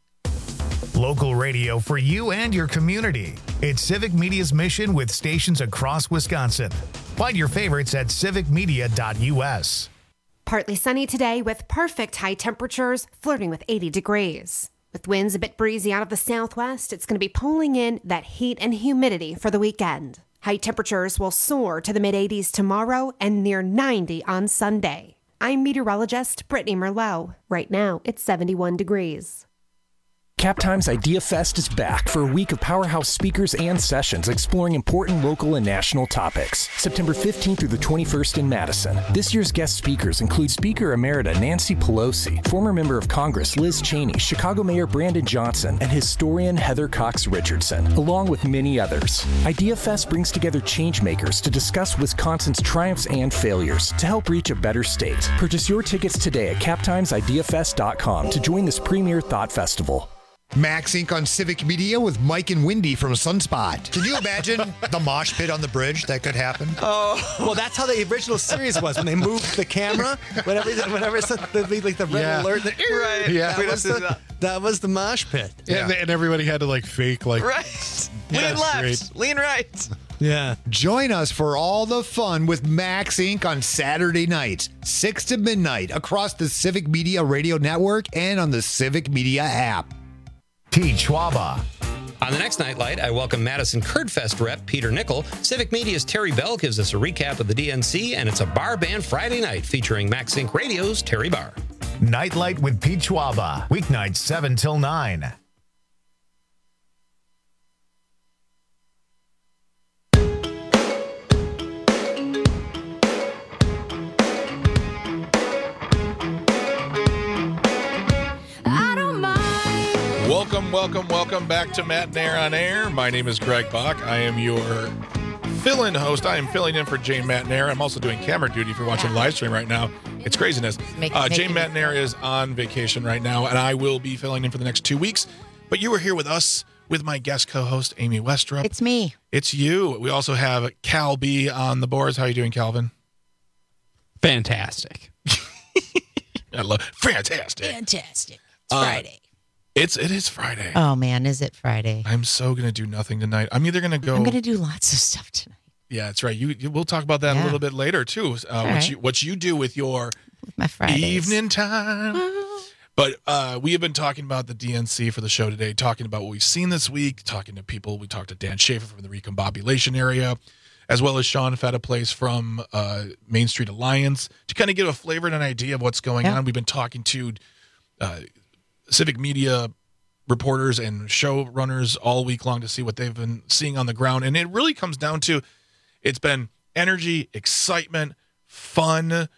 [SPEAKER 1] Local radio for you and your community. It's Civic Media's mission with stations across Wisconsin. Find your favorites at civic media dot U S.
[SPEAKER 12] Partly sunny today with perfect high temperatures, flirting with eighty degrees. With winds a bit breezy out of the southwest, it's going to be pulling in that heat and humidity for the weekend. High temperatures will soar to the mid-eighties tomorrow and near ninety on Sunday. I'm meteorologist Brittany Merlot. Right now, it's seventy-one degrees.
[SPEAKER 27] CapTime's Idea Fest is back for a week of powerhouse speakers and sessions exploring important local and national topics. September fifteenth through the twenty-first in Madison. This year's guest speakers include Speaker Emerita Nancy Pelosi, former member of Congress Liz Cheney, Chicago Mayor Brandon Johnson, and historian Heather Cox Richardson, along with many others. Idea Fest brings together changemakers to discuss Wisconsin's triumphs and failures to help reach a better state. Purchase your tickets today at cap times idea fest dot com to join this premier thought festival.
[SPEAKER 28] Max Incorporated on Civic Media with Mike and Wendy from Sunspot. Can you imagine the mosh pit on the bridge that could happen?
[SPEAKER 29] Oh, well, that's how the original series was when they moved the camera. Whenever, whenever it's the, like the red
[SPEAKER 17] Yeah.
[SPEAKER 29] alert, the,
[SPEAKER 17] Right.
[SPEAKER 29] Yeah,
[SPEAKER 17] We
[SPEAKER 29] that was,
[SPEAKER 17] just did
[SPEAKER 29] the,
[SPEAKER 17] that.
[SPEAKER 29] that was the mosh pit.
[SPEAKER 17] Yeah. And, and everybody had to like fake like
[SPEAKER 29] Right.
[SPEAKER 17] Yeah,
[SPEAKER 29] Lean
[SPEAKER 17] that's
[SPEAKER 29] left,
[SPEAKER 17] great.
[SPEAKER 29] lean right.
[SPEAKER 28] Yeah. Join us for all the fun with Max Incorporated on Saturday nights, six to midnight, across the Civic Media Radio Network and on the Civic Media app.
[SPEAKER 1] Pete Schwaba.
[SPEAKER 8] On the next Nightlight, I welcome Madison Kurdfest rep Peter Nickel. Civic Media's Terry Bell gives us a recap of the D N C, and it's a bar band Friday night featuring Max Inc Radio's Terry Barr.
[SPEAKER 1] Nightlight with Pete Schwaba. Weeknights seven till nine.
[SPEAKER 17] Welcome, welcome, welcome back to Matt and Air on Air. My name is Greg Bach. I am your fill-in host. I am filling in for Jane Matnair. I'm also doing camera duty if you're watching live stream right now. It's craziness.
[SPEAKER 18] Make,
[SPEAKER 17] uh,
[SPEAKER 18] make
[SPEAKER 17] Jane Matnair is on vacation right now, and I will be filling in for the next two weeks. But you are here with us, with my guest co-host, Amy Westrup.
[SPEAKER 18] It's me.
[SPEAKER 17] It's you. We also have Cal B on the boards. How are you doing, Calvin?
[SPEAKER 24] Fantastic.
[SPEAKER 17] I love fantastic.
[SPEAKER 18] Fantastic. It's
[SPEAKER 17] Uh,
[SPEAKER 18] Friday.
[SPEAKER 17] It's it is Friday.
[SPEAKER 18] Oh man, is it Friday?
[SPEAKER 17] I'm so gonna do nothing tonight. I'm either gonna go.
[SPEAKER 18] I'm gonna do lots of stuff tonight.
[SPEAKER 17] Yeah, that's right. You, you we'll talk about that
[SPEAKER 18] Yeah.
[SPEAKER 17] a little bit later too. Uh, what
[SPEAKER 18] right.
[SPEAKER 17] you what you do with your
[SPEAKER 18] With my Fridays.
[SPEAKER 17] evening time. But uh, we have been talking about the D N C for the show today, talking about what we've seen this week, talking to people. We talked to Dan Schaefer from the Recombobulation area, as well as Sean Fetaplace from uh, Main Street Alliance, to kind of give a flavor and an idea of what's going
[SPEAKER 18] Yeah.
[SPEAKER 17] on. We've been talking to uh, civic media reporters and showrunners all week long to see what they've been seeing on the ground. And it really comes down to, it's been energy, excitement, fun,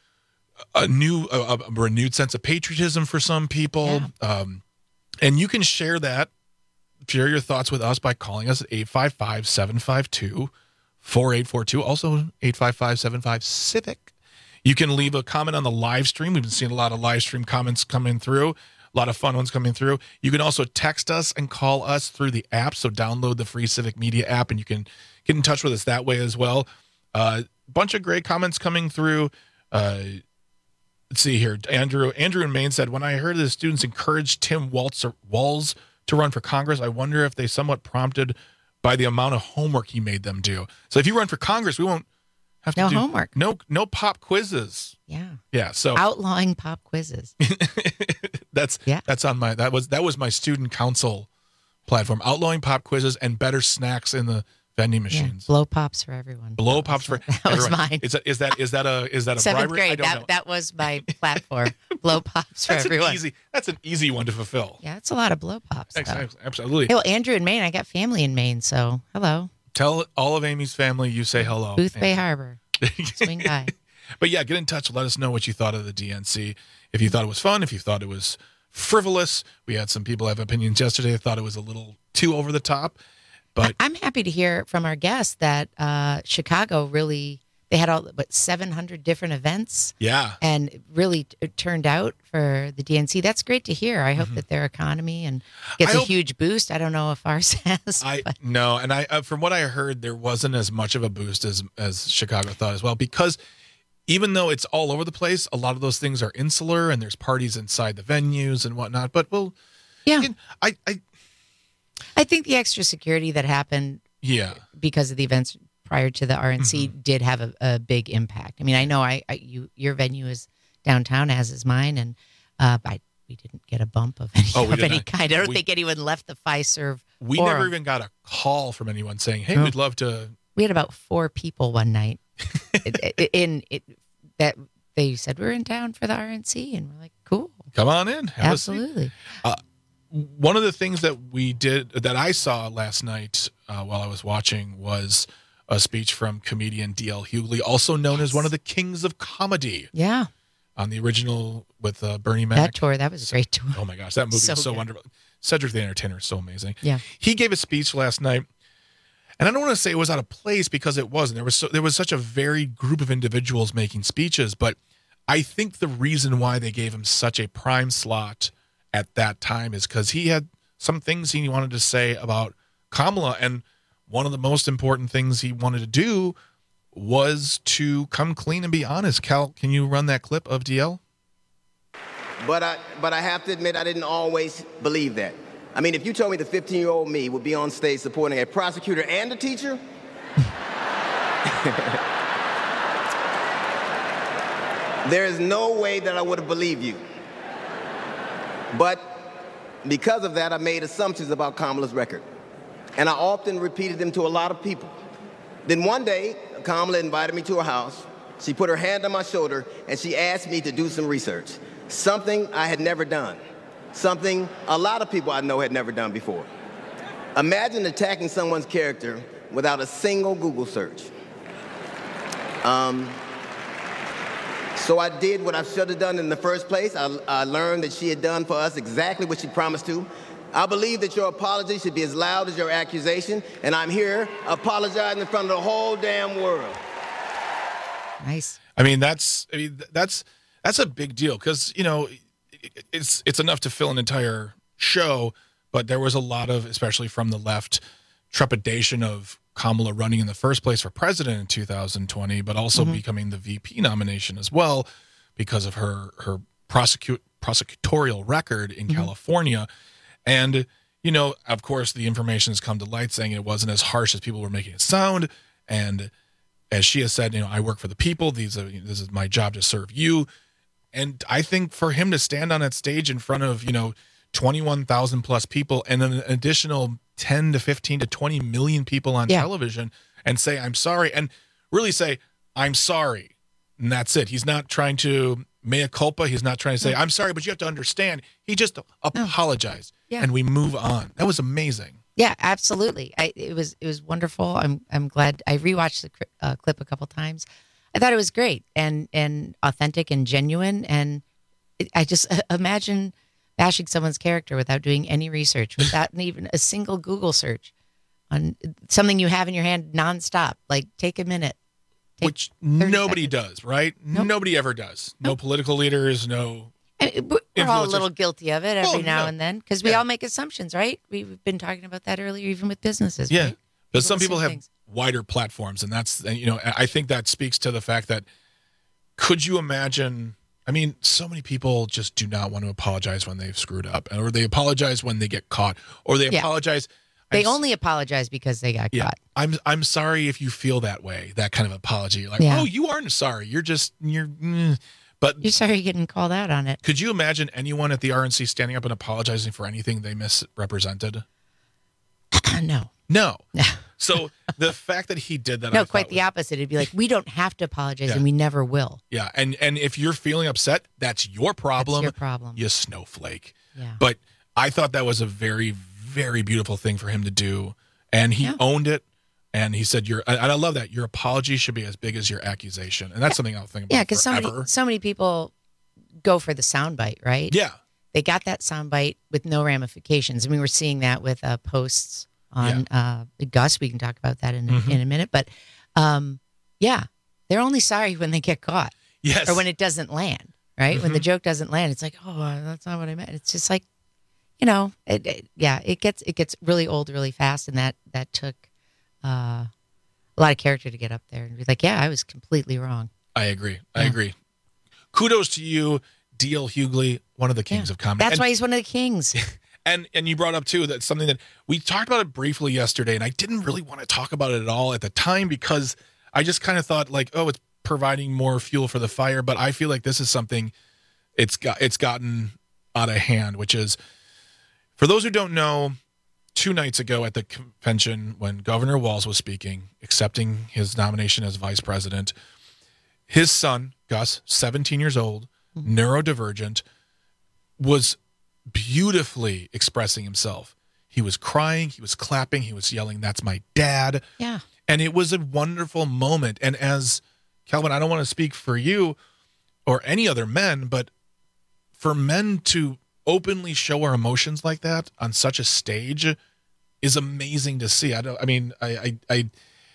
[SPEAKER 17] a new, a, a renewed sense of patriotism for some people.
[SPEAKER 18] Yeah.
[SPEAKER 17] Um, and you can share that, share your thoughts with us by calling us at eight five five, seven five two, four eight four two. Also eight five five, seven five, CIVIC. You can leave a comment on the live stream. We've been seeing a lot of live stream comments coming through, a lot of fun ones coming through. You can also text us and call us through the app. So download the free Civic Media app and you can get in touch with us that way as well. A uh, bunch of great comments coming through. Uh, let's see here. Andrew Andrew in Maine said, when I heard the students encouraged Tim Waltz Walls to run for Congress, I wonder if they somewhat prompted by the amount of homework he made them do. So if you run for Congress, we won't have to
[SPEAKER 18] No
[SPEAKER 17] do
[SPEAKER 18] homework.
[SPEAKER 17] No, no pop quizzes.
[SPEAKER 18] Yeah.
[SPEAKER 17] Yeah. So
[SPEAKER 18] Outlawing pop quizzes.
[SPEAKER 17] that's
[SPEAKER 18] Yeah.
[SPEAKER 17] that's on my that was that was my student council platform. Outlawing pop quizzes and better snacks in the vending
[SPEAKER 18] Yeah.
[SPEAKER 17] machines.
[SPEAKER 18] Blow pops for everyone.
[SPEAKER 17] Blow pops for
[SPEAKER 18] That was
[SPEAKER 17] everyone.
[SPEAKER 18] mine.
[SPEAKER 17] Is that is that is that a is that a
[SPEAKER 18] Seventh
[SPEAKER 17] bribery? I
[SPEAKER 18] grade.
[SPEAKER 17] don't
[SPEAKER 18] That
[SPEAKER 17] know.
[SPEAKER 18] that was my platform. Blow pops for
[SPEAKER 17] That's
[SPEAKER 18] everyone.
[SPEAKER 17] an easy. That's an easy one to fulfill.
[SPEAKER 18] Yeah, it's a lot of blow pops.
[SPEAKER 17] Ex-
[SPEAKER 18] though.
[SPEAKER 17] ex- Absolutely.
[SPEAKER 18] Hey, well, Andrew in Maine. I got family in Maine, so hello.
[SPEAKER 17] Tell all of Amy's family you say hello.
[SPEAKER 18] Booth Bay Harbor. Swing by.
[SPEAKER 17] But yeah, get in touch. Let us know what you thought of the D N C. If you thought it was fun, if you thought it was frivolous. We had some people have opinions yesterday that thought it was a little too over the top. But
[SPEAKER 18] I'm happy to hear from our guests that uh, Chicago really, they had all but seven hundred different events.
[SPEAKER 17] yeah,
[SPEAKER 18] And it really t- it turned out for the D N C. That's great to hear. I hope that their economy and gets
[SPEAKER 17] Mm-hmm. I
[SPEAKER 18] a
[SPEAKER 17] hope-
[SPEAKER 18] huge boost. I don't know if ours has.
[SPEAKER 17] I
[SPEAKER 18] but
[SPEAKER 17] no, and I uh, from what I heard, there wasn't as much of a boost as as Chicago thought as well, because even though it's all over the place, a lot of those things are insular, and there's parties inside the venues and whatnot. But well,
[SPEAKER 18] yeah,
[SPEAKER 17] again, I, I
[SPEAKER 18] I think the extra security that happened
[SPEAKER 17] yeah,
[SPEAKER 18] because of the events prior to the R N C
[SPEAKER 17] Mm-hmm.
[SPEAKER 18] did have a, a big impact. I mean, I know I, I you your venue is downtown, as is mine, and uh, I we didn't get a bump of any,
[SPEAKER 17] Oh, we
[SPEAKER 18] of
[SPEAKER 17] did
[SPEAKER 18] any
[SPEAKER 17] not.
[SPEAKER 18] kind. I don't
[SPEAKER 17] We-
[SPEAKER 18] think anyone left the Fiserv.
[SPEAKER 17] we
[SPEAKER 18] forum.
[SPEAKER 17] never even got a call from anyone saying, "Hey,
[SPEAKER 18] No.
[SPEAKER 17] we'd love to."
[SPEAKER 18] We had about four people one night. it, it, in it, that they said we were in town for the R N C, and we're like, cool,
[SPEAKER 17] Come on in. Have a seat.
[SPEAKER 18] absolutely.
[SPEAKER 17] Uh, one of the things that we did that I saw last night uh, while I was watching was a speech from comedian D L Hughley, also known as one of the kings of comedy,
[SPEAKER 18] Yeah,
[SPEAKER 17] on the original with uh, Bernie Mac.
[SPEAKER 18] that tour that was a great tour.
[SPEAKER 17] Oh my gosh, that movie
[SPEAKER 18] So
[SPEAKER 17] is so
[SPEAKER 18] good.
[SPEAKER 17] wonderful. Cedric the Entertainer is so amazing.
[SPEAKER 18] Yeah.
[SPEAKER 17] He gave a speech last night, and I don't want to say it was out of place because it wasn't. There was so, there was such a varied group of individuals making speeches, but I think the reason why they gave him such a prime slot at that time is because he had some things he wanted to say about Kamala, and one of the most important things he wanted to do was to come clean and be honest. Cal, can you run that clip of D L?
[SPEAKER 9] But I, but I have to admit, I didn't always believe that. I mean, if you told me the fifteen-year-old me would be on stage supporting a prosecutor and a teacher, there is no way that I would have believed you. But because of that, I made assumptions about Kamala's record. And I often repeated them to a lot of people. Then one day, Kamala invited me to her house. She put her hand on my shoulder and she asked me to do some research. Something I had never done. Something a lot of people I know had never done before. Imagine attacking someone's character without a single Google search. Um, so I did what I should have done in the first place. I, I learned that she had done for us exactly what she promised to. I believe that your apology should be as loud as your accusation, and I'm here apologizing in front of the whole damn world.
[SPEAKER 18] Nice.
[SPEAKER 17] I mean, that's I mean that's that's a big deal because you know it, it's it's enough to fill an entire show, but there was a lot of, especially from the left, trepidation of Kamala running in the first place for president in two thousand twenty, but also
[SPEAKER 18] Mm-hmm.
[SPEAKER 17] becoming the V P nomination as well because of her her prosecute prosecutorial record in
[SPEAKER 18] Mm-hmm.
[SPEAKER 17] California. And, you know, of course, the information has come to light saying it wasn't as harsh as people were making it sound. And as she has said, you know, I work for the people. These are, this is my job to serve you. And I think for him to stand on that stage in front of, you know, twenty-one thousand plus people and an additional ten to fifteen to twenty million people on
[SPEAKER 18] Yeah.
[SPEAKER 17] television and say, I'm sorry, and really say, I'm sorry. And that's it. He's not trying to mea culpa. He's not trying to say,
[SPEAKER 18] No.
[SPEAKER 17] I'm sorry, but you have to understand. He just apologized.
[SPEAKER 18] Yeah.
[SPEAKER 17] And we move on. That was amazing.
[SPEAKER 18] Yeah, absolutely. I, it was it was wonderful. I'm I'm glad I rewatched the cri- uh, clip a couple times. I thought it was great and and authentic and genuine. And it, I just uh, imagine bashing someone's character without doing any research, without even a single Google search on something you have in your hand nonstop. Like take a minute. Take
[SPEAKER 17] Which nobody
[SPEAKER 18] seconds.
[SPEAKER 17] does, right?
[SPEAKER 18] Nope.
[SPEAKER 17] Nobody ever does. No political leaders, no.
[SPEAKER 18] I mean, we're all a
[SPEAKER 17] influencers.
[SPEAKER 18] little guilty of it every
[SPEAKER 17] Oh,
[SPEAKER 18] now
[SPEAKER 17] yeah.
[SPEAKER 18] and then because we
[SPEAKER 17] Yeah.
[SPEAKER 18] all make assumptions, right? We've been talking about that earlier, even with businesses.
[SPEAKER 17] Yeah.
[SPEAKER 18] Right?
[SPEAKER 17] But some
[SPEAKER 18] assume
[SPEAKER 17] people have
[SPEAKER 18] things.
[SPEAKER 17] wider platforms, and that's, and, you know, I think that speaks to the fact that could you imagine? I mean, so many people just do not want to apologize when they've screwed up, or they apologize when they get caught, or they
[SPEAKER 18] Yeah.
[SPEAKER 17] apologize.
[SPEAKER 18] They
[SPEAKER 17] I'm s-
[SPEAKER 18] only apologize because they got
[SPEAKER 17] Yeah,
[SPEAKER 18] caught.
[SPEAKER 17] I'm I'm sorry if you feel that way. That kind of apology, like,
[SPEAKER 18] Yeah.
[SPEAKER 17] oh, you aren't sorry. You're just you're. mm. But
[SPEAKER 18] You're sorry you're getting called out on it.
[SPEAKER 17] could you imagine anyone at the R N C standing up and apologizing for anything they misrepresented?
[SPEAKER 18] no.
[SPEAKER 17] No. So the fact that he did that, I
[SPEAKER 18] No,
[SPEAKER 17] thought
[SPEAKER 18] quite the
[SPEAKER 17] was-
[SPEAKER 18] opposite. It'd be like, we don't have to apologize
[SPEAKER 17] Yeah.
[SPEAKER 18] and we never will.
[SPEAKER 17] Yeah, and and if you're feeling upset, that's your problem.
[SPEAKER 18] your problem.
[SPEAKER 17] You snowflake.
[SPEAKER 18] Yeah.
[SPEAKER 17] But I thought that was a very, very beautiful thing for him to do, and he
[SPEAKER 18] Yeah.
[SPEAKER 17] owned it. And he said, "Your," and I love that. Your apology should be as big as your accusation, and that's something I'll think about
[SPEAKER 18] Yeah, because so
[SPEAKER 17] forever.
[SPEAKER 18] many, so many people go for the soundbite, right?
[SPEAKER 17] Yeah.
[SPEAKER 18] They got that soundbite with no ramifications. And we were seeing that with uh, posts on uh, Gus. We can talk about that in,
[SPEAKER 17] Mhm.
[SPEAKER 18] in a minute. But um, yeah, they're only sorry when they get caught.
[SPEAKER 17] Yes.
[SPEAKER 18] Or when it doesn't land, right? When the
[SPEAKER 17] Mhm.
[SPEAKER 18] joke doesn't land, it's like, oh, uh, that's not what I meant. It's just like, you know, it, it, yeah, it gets it gets really old really fast. And that, that took uh, a lot of character to get up there and be like, yeah, I was completely wrong.
[SPEAKER 17] I agree. I
[SPEAKER 18] Yeah.
[SPEAKER 17] agree. Kudos to you, D L Hughley, one of the kings of comedy.
[SPEAKER 18] That's
[SPEAKER 17] And-
[SPEAKER 18] why he's one of the kings.
[SPEAKER 17] And and you brought up too that something that we talked about it briefly yesterday, and I didn't really want to talk about it at all at the time because I just kind of thought like, oh, it's providing more fuel for the fire. But I feel like this is something it's got it's gotten out of hand, which is for those who don't know, two nights ago at the convention when Governor Walz was speaking, accepting his nomination as vice president, his son Gus, seventeen years old, neurodivergent, was beautifully expressing himself. He was crying, he was clapping, he was yelling, "That's my dad."
[SPEAKER 18] Yeah.
[SPEAKER 17] And it was a wonderful moment. And as Calvin, I don't want to speak for you or any other men, but for men to openly show our emotions like that on such a stage is amazing to see. I don't I mean, I I I,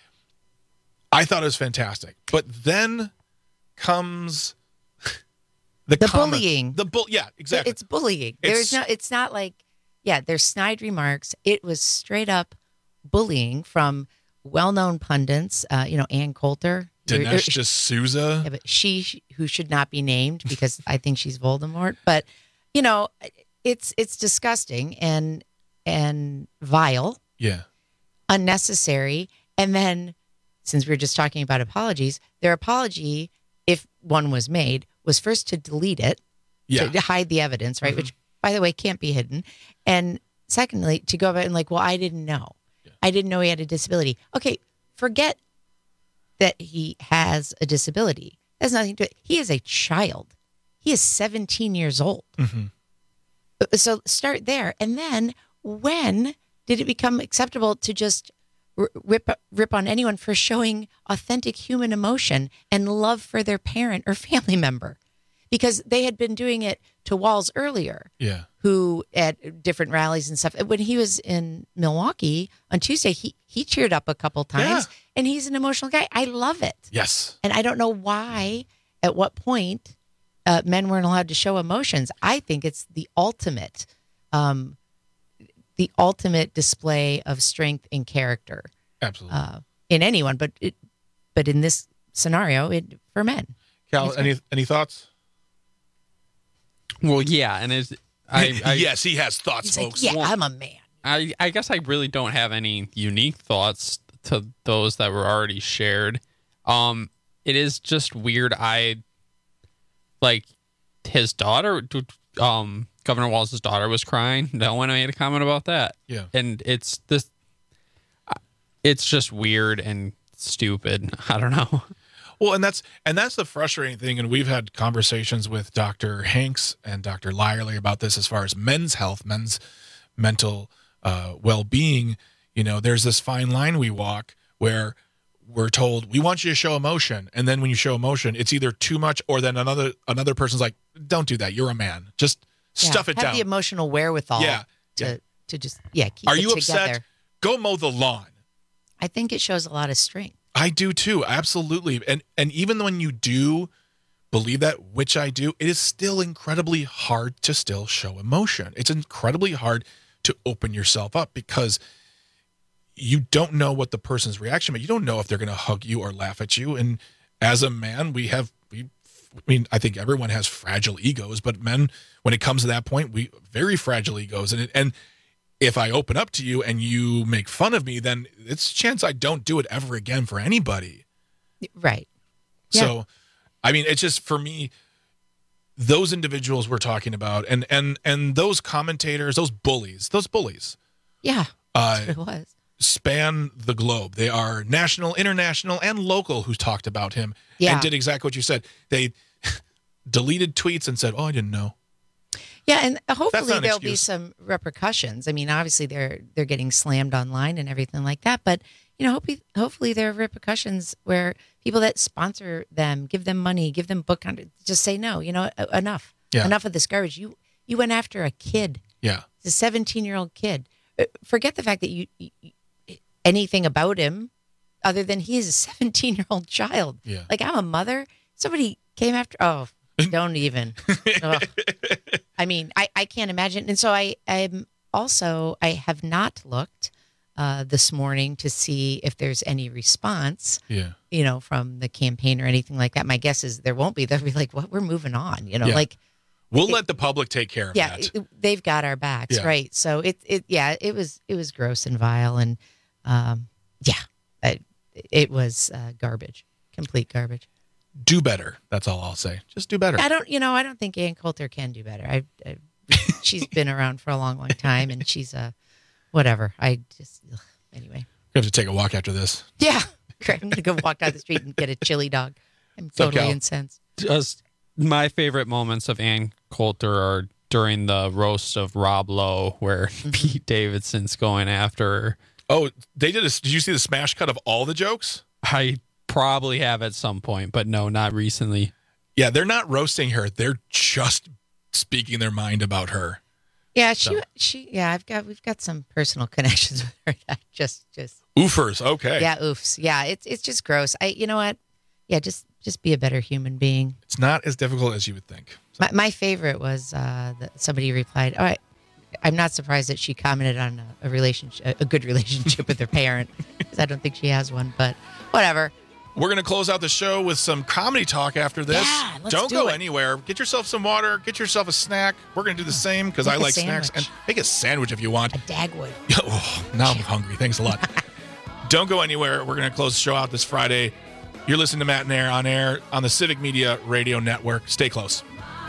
[SPEAKER 17] I thought it was fantastic. But then comes the,
[SPEAKER 18] The
[SPEAKER 17] comment-
[SPEAKER 18] bullying.
[SPEAKER 17] The bull yeah, exactly.
[SPEAKER 18] It's bullying. There's
[SPEAKER 17] It's-
[SPEAKER 18] no. It's not like, yeah. There's snide remarks. It was straight up bullying from well-known pundits. Uh, you know, Ann Coulter,
[SPEAKER 17] Dinesh D'Souza.
[SPEAKER 18] Yeah, but she sh- who should not be named because I think she's Voldemort. But you know, it's it's disgusting and and vile,
[SPEAKER 17] Yeah.
[SPEAKER 18] unnecessary. And then, since we were just talking about apologies, their apology, if one was made, was first to delete it,
[SPEAKER 17] Yeah.
[SPEAKER 18] to, to hide the evidence, right? Which, by the way, can't be hidden. And secondly, to go about and like, well, I didn't know. I didn't know he had a disability. Okay, forget that he has a disability. That has nothing to do with it. He is a child. He is seventeen years old. So start there. And then when did it become acceptable to just r- rip rip on anyone for showing authentic human emotion and love for their parent or family member? because they had been doing it to Walz earlier.
[SPEAKER 17] Yeah.
[SPEAKER 18] Who at different rallies and stuff. When he was in Milwaukee on Tuesday, he he cheered up a couple times,
[SPEAKER 17] Yeah.
[SPEAKER 18] and he's an emotional guy. I love it.
[SPEAKER 17] Yes.
[SPEAKER 18] And I don't know why, at what point, uh, men weren't allowed to show emotions. I think it's the ultimate, um, the ultimate display of strength and character.
[SPEAKER 17] Absolutely.
[SPEAKER 18] Uh, in anyone, but it, but in this scenario, it for men.
[SPEAKER 17] Cal, any any thoughts?
[SPEAKER 24] Well, yeah, and it's I, I
[SPEAKER 17] yes, he has thoughts,
[SPEAKER 18] He's like,
[SPEAKER 17] folks.
[SPEAKER 18] yeah, I'm a man.
[SPEAKER 24] I I guess I really don't have any unique thoughts to those that were already shared. Um, it is just weird. I like his daughter. Um, Governor Walz's daughter was crying. No one made a comment about that.
[SPEAKER 17] Yeah,
[SPEAKER 24] and it's this. It's just weird and stupid. I don't know.
[SPEAKER 17] Well, and that's and that's the frustrating thing. And we've had conversations with Doctor Hanks and Doctor Lyerly about this as far as men's health, men's mental uh, well-being. You know, there's this fine line we walk where we're told we want you to show emotion, and then when you show emotion, it's either too much or then another another person's like, "Don't do that. You're a man. Just
[SPEAKER 18] Yeah,
[SPEAKER 17] stuff it
[SPEAKER 18] have
[SPEAKER 17] down."
[SPEAKER 18] the emotional wherewithal.
[SPEAKER 17] Yeah,
[SPEAKER 18] To
[SPEAKER 17] yeah.
[SPEAKER 18] to just yeah keep
[SPEAKER 17] Are
[SPEAKER 18] it
[SPEAKER 17] you
[SPEAKER 18] together.
[SPEAKER 17] upset? Go mow the lawn.
[SPEAKER 18] I think it shows a lot of strength.
[SPEAKER 17] I do too, absolutely. And and even when you do believe that, which I do, it is still incredibly hard to still show emotion. It's incredibly hard to open yourself up because you don't know what the person's reaction, but you don't know if they're going to hug you or laugh at you. And as a man, we have we I mean, I think everyone has fragile egos, but men, when it comes to that point, we very fragile egos. And it, and if I open up to you and you make fun of me, then it's a chance I don't do it ever again for anybody.
[SPEAKER 18] Right.
[SPEAKER 17] So,
[SPEAKER 18] Yeah.
[SPEAKER 17] I mean, it's just for me, those individuals we're talking about and and and those commentators, those bullies, those bullies.
[SPEAKER 18] Yeah.
[SPEAKER 17] Uh,
[SPEAKER 18] That's what it was.
[SPEAKER 17] span the globe. They are national, international, and local who talked about him
[SPEAKER 18] Yeah.
[SPEAKER 17] and did exactly what you said. They deleted tweets and said, "Oh, I didn't know."
[SPEAKER 18] Yeah, and
[SPEAKER 17] That's
[SPEAKER 18] hopefully
[SPEAKER 17] not an
[SPEAKER 18] there'll be
[SPEAKER 17] excuse.
[SPEAKER 18] some repercussions. I mean, obviously they're they're getting slammed online and everything like that, but you know, hopefully, hopefully there are repercussions where people that sponsor them, give them money, give them book content, just say no. You know, e- enough,
[SPEAKER 17] Yeah.
[SPEAKER 18] enough of this garbage. You you went after a kid,
[SPEAKER 17] Yeah.
[SPEAKER 18] a seventeen year old kid. Uh, Forget the fact that you, you you- anything about him other than he is a seventeen year old child.
[SPEAKER 17] Yeah.
[SPEAKER 18] Like I'm a mother. Somebody came after. Oh, don't even. Ugh. I mean, I, I can't imagine. And so I, I'm also, I have not looked uh, this morning to see if there's any response,
[SPEAKER 17] Yeah.
[SPEAKER 18] you know, from the campaign or anything like that. My guess is there won't be. They'll be like, what? We're moving on, you know,
[SPEAKER 17] Yeah.
[SPEAKER 18] like,
[SPEAKER 17] We'll let the public take care of
[SPEAKER 18] yeah,
[SPEAKER 17] that.
[SPEAKER 18] it- they've got our backs.
[SPEAKER 17] Yeah.
[SPEAKER 18] Right. So it, it, yeah, it was, it was gross and vile. And um, yeah, it, it was uh, garbage, complete garbage.
[SPEAKER 17] Do better. That's all I'll say. Just do better.
[SPEAKER 18] I don't, you know, I don't think Ann Coulter can do better. I, I she's been around for a long, long time, and she's a whatever. I just ugh. Anyway.
[SPEAKER 17] We have to take a walk after this.
[SPEAKER 18] Yeah, great. I'm gonna go walk down the street and get a chili dog. I'm
[SPEAKER 17] up,
[SPEAKER 18] totally
[SPEAKER 17] Cal?
[SPEAKER 18] incensed.
[SPEAKER 24] Just my favorite moments of Ann Coulter are during the roast of Rob Lowe, where Pete Davidson's going after her.
[SPEAKER 17] Oh, they did a. Did you see the smash cut of all the jokes?
[SPEAKER 24] I probably have at some point, but no, not recently.
[SPEAKER 17] Yeah, they're not roasting her. They're just speaking their mind about her.
[SPEAKER 18] Yeah, she,
[SPEAKER 17] So.
[SPEAKER 18] she, yeah. I've got, we've got some personal connections with her. That just, just.
[SPEAKER 17] Oofers. Okay.
[SPEAKER 18] Yeah, oofs. Yeah, it's, it's just gross. I, you know what? Yeah, just, just be a better human being.
[SPEAKER 17] It's not as difficult as you would think.
[SPEAKER 18] My, my favorite was uh, that somebody replied, "All right, I'm not surprised that she commented on a, a relationship, a good relationship with her parent, because I don't think she has one. But whatever."
[SPEAKER 17] We're going to close out the show with some comedy talk after this.
[SPEAKER 18] Yeah, let's
[SPEAKER 17] Don't
[SPEAKER 18] do
[SPEAKER 17] go
[SPEAKER 18] it.
[SPEAKER 17] anywhere. Get yourself some water. Get yourself a snack. We're going to do the same because
[SPEAKER 18] Make
[SPEAKER 17] I
[SPEAKER 18] a
[SPEAKER 17] like snacks. And
[SPEAKER 18] sandwich.
[SPEAKER 17] make a sandwich if you want.
[SPEAKER 18] A Dagwood.
[SPEAKER 17] Oh, now I'm hungry. Thanks a lot. Don't go anywhere. We're going to close the show out this Friday. You're listening to Matt and Air on air on the Civic Media Radio Network. Stay close.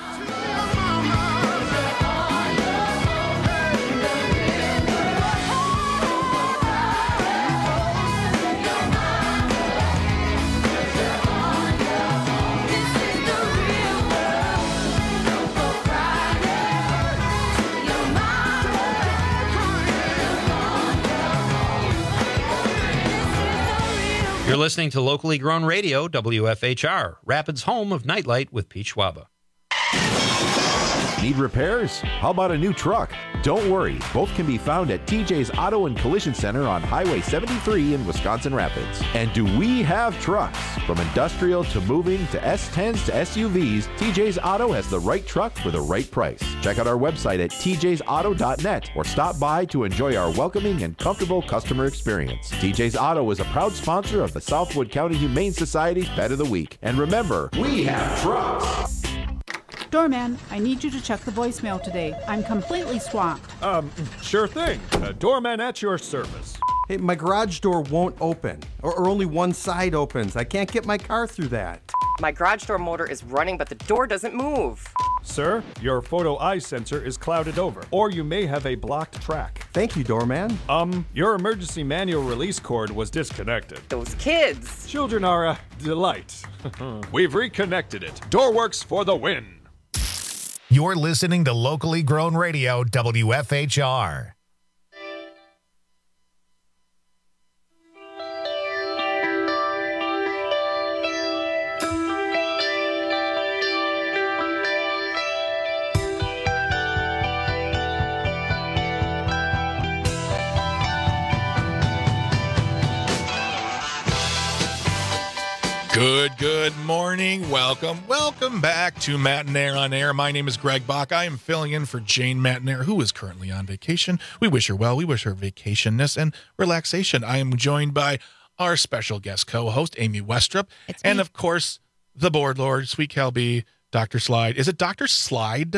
[SPEAKER 8] You're listening to locally grown radio, W F H R, Rapids' home of Nightlight with Pete Schwaba.
[SPEAKER 4] Need repairs? How about a new truck? Don't worry, both can be found at T J's Auto and Collision Center on Highway seventy-three in Wisconsin Rapids. And do we have trucks? From industrial to moving to S tens to S U Vs, T J's Auto has the right truck for the right price. Check out our website at T Js auto dot net or stop by to enjoy our welcoming and comfortable customer experience. T J's Auto is a proud sponsor of the Southwood County Humane Society's Pet of the Week. And remember, we have trucks!
[SPEAKER 10] Doorman, I need you to check the voicemail today. I'm completely swamped.
[SPEAKER 11] Um, sure thing. Uh, doorman at your service.
[SPEAKER 13] Hey, my garage door won't open, or, or only one side opens. I can't get my car through that.
[SPEAKER 15] My garage door motor is running, but the door doesn't move.
[SPEAKER 11] Sir, your photo eye sensor is clouded over, or you may have a blocked track.
[SPEAKER 13] Thank you, doorman.
[SPEAKER 11] Um, your emergency manual release cord was disconnected.
[SPEAKER 15] Those kids!
[SPEAKER 11] Children are a delight. We've reconnected it. Doorworks for the win.
[SPEAKER 1] You're listening to locally grown radio, W F H R.
[SPEAKER 17] Good, good morning. Welcome, welcome back to Matt and Air on Air. My name is Greg Bach. I am filling in for Jane Matnair, who is currently on vacation. We wish her well. We wish her vacationness and relaxation. I am joined by our special guest co-host, Amy Westrup, and of course, the board lord, Sweet Cal B, Doctor Slide. Is it Doctor Slide?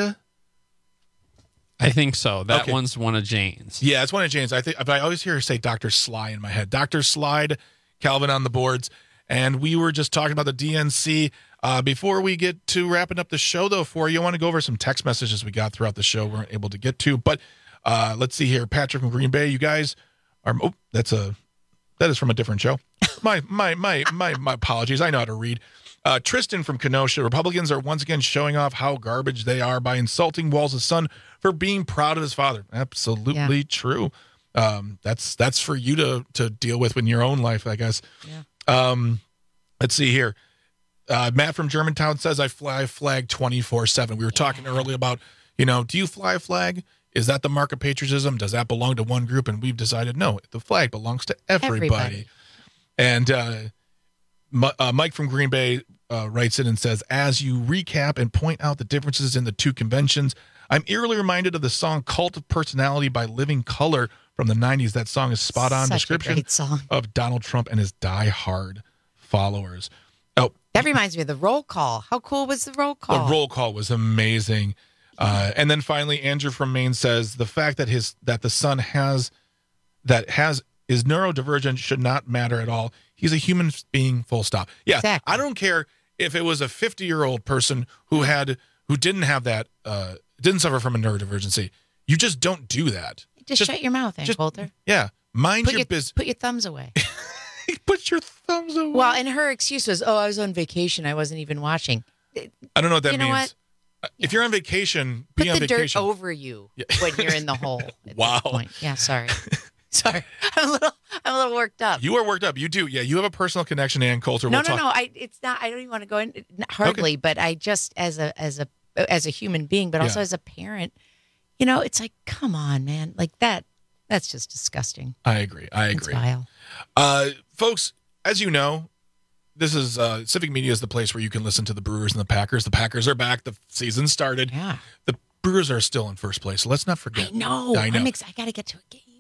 [SPEAKER 24] I think so. That
[SPEAKER 17] Okay.
[SPEAKER 24] one's one of Jane's.
[SPEAKER 17] Yeah, it's one of Jane's. I think, but I always hear her say Doctor Sly in my head. Doctor Slide, Calvin on the boards. And we were just talking about the D N C. Uh, before we get to wrapping up the show, though, for you, I want to go over some text messages we got throughout the show we weren't able to get to. But uh, let's see here. Patrick from Green Bay, you guys are. Oh, that's a that is from a different show. my my my my my apologies. I know how to read. Uh, Tristan from Kenosha. Republicans are once again showing off how garbage they are by insulting Walls' son for being proud of his father. Absolutely
[SPEAKER 18] Yeah.
[SPEAKER 17] true. Um, that's that's for you to to deal with in your own life, I guess.
[SPEAKER 18] Yeah.
[SPEAKER 17] Um, let's see here. Uh, Matt from Germantown says, I fly a flag twenty-four seven. We were talking earlier about, you know, do you fly a flag? Is that the mark of patriotism? Does that belong to one group? And we've decided, no, the flag belongs to everybody.
[SPEAKER 18] Everybody.
[SPEAKER 17] And uh, M- uh, Mike from Green Bay uh, writes in and says, as you recap and point out the differences in the two conventions, I'm eerily reminded of the song Cult of Personality by Living Colour from the nineties. That song is spot on
[SPEAKER 18] Such a
[SPEAKER 17] description
[SPEAKER 18] great song.
[SPEAKER 17] of Donald Trump and his die-hard followers. Oh,
[SPEAKER 18] That reminds me of the roll call. How cool was the roll call?
[SPEAKER 17] the roll call was amazing. Uh, and then finally, Andrew from Maine says the fact that his that the son has that has is neurodivergent should not matter at all. He's a human being. Full stop. Yeah,
[SPEAKER 18] Exactly.
[SPEAKER 17] I don't care if it was a fifty-year-old person who had who didn't have that uh, didn't suffer from a neurodivergency. You just don't do that.
[SPEAKER 18] Just, shut your mouth, Ann
[SPEAKER 17] just-
[SPEAKER 18] Coulter.
[SPEAKER 17] Yeah, mind
[SPEAKER 18] Put
[SPEAKER 17] your
[SPEAKER 18] your,
[SPEAKER 17] business.
[SPEAKER 18] put your thumbs away.
[SPEAKER 17] Put your thumbs away.
[SPEAKER 18] Well, and her excuse was, oh, I was on vacation. I wasn't even watching.
[SPEAKER 17] I don't know what that
[SPEAKER 18] you know
[SPEAKER 17] means.
[SPEAKER 18] what?
[SPEAKER 17] Uh, If you're on vacation, be
[SPEAKER 18] Put
[SPEAKER 17] on
[SPEAKER 18] the
[SPEAKER 17] vacation.
[SPEAKER 18] dirt over you
[SPEAKER 17] Yeah.
[SPEAKER 18] when you're in the hole. at
[SPEAKER 17] Wow.
[SPEAKER 18] this point. Yeah, sorry. sorry. I'm a little I'm a little worked up.
[SPEAKER 17] You are worked up. You do. Yeah, you have a personal connection to Ann Coulter.
[SPEAKER 18] no,
[SPEAKER 17] We'll
[SPEAKER 18] no,
[SPEAKER 17] talk-
[SPEAKER 18] no. I it's not I don't even want to go in hardly, but I just as a as a as a human being, but also
[SPEAKER 17] Yeah.
[SPEAKER 18] as a parent, you know, it's like, come on, man. Like that that's just disgusting.
[SPEAKER 17] I agree. I
[SPEAKER 18] It's
[SPEAKER 17] agree.
[SPEAKER 18] vile.
[SPEAKER 17] Uh, folks, as you know, this is uh, Civic Media is the place where you can listen to the Brewers and the Packers. The Packers are back. The season started.
[SPEAKER 18] Yeah.
[SPEAKER 17] The Brewers are still in first place. So let's not forget.
[SPEAKER 18] I know.
[SPEAKER 17] I know.
[SPEAKER 18] I'm ex- I got to get to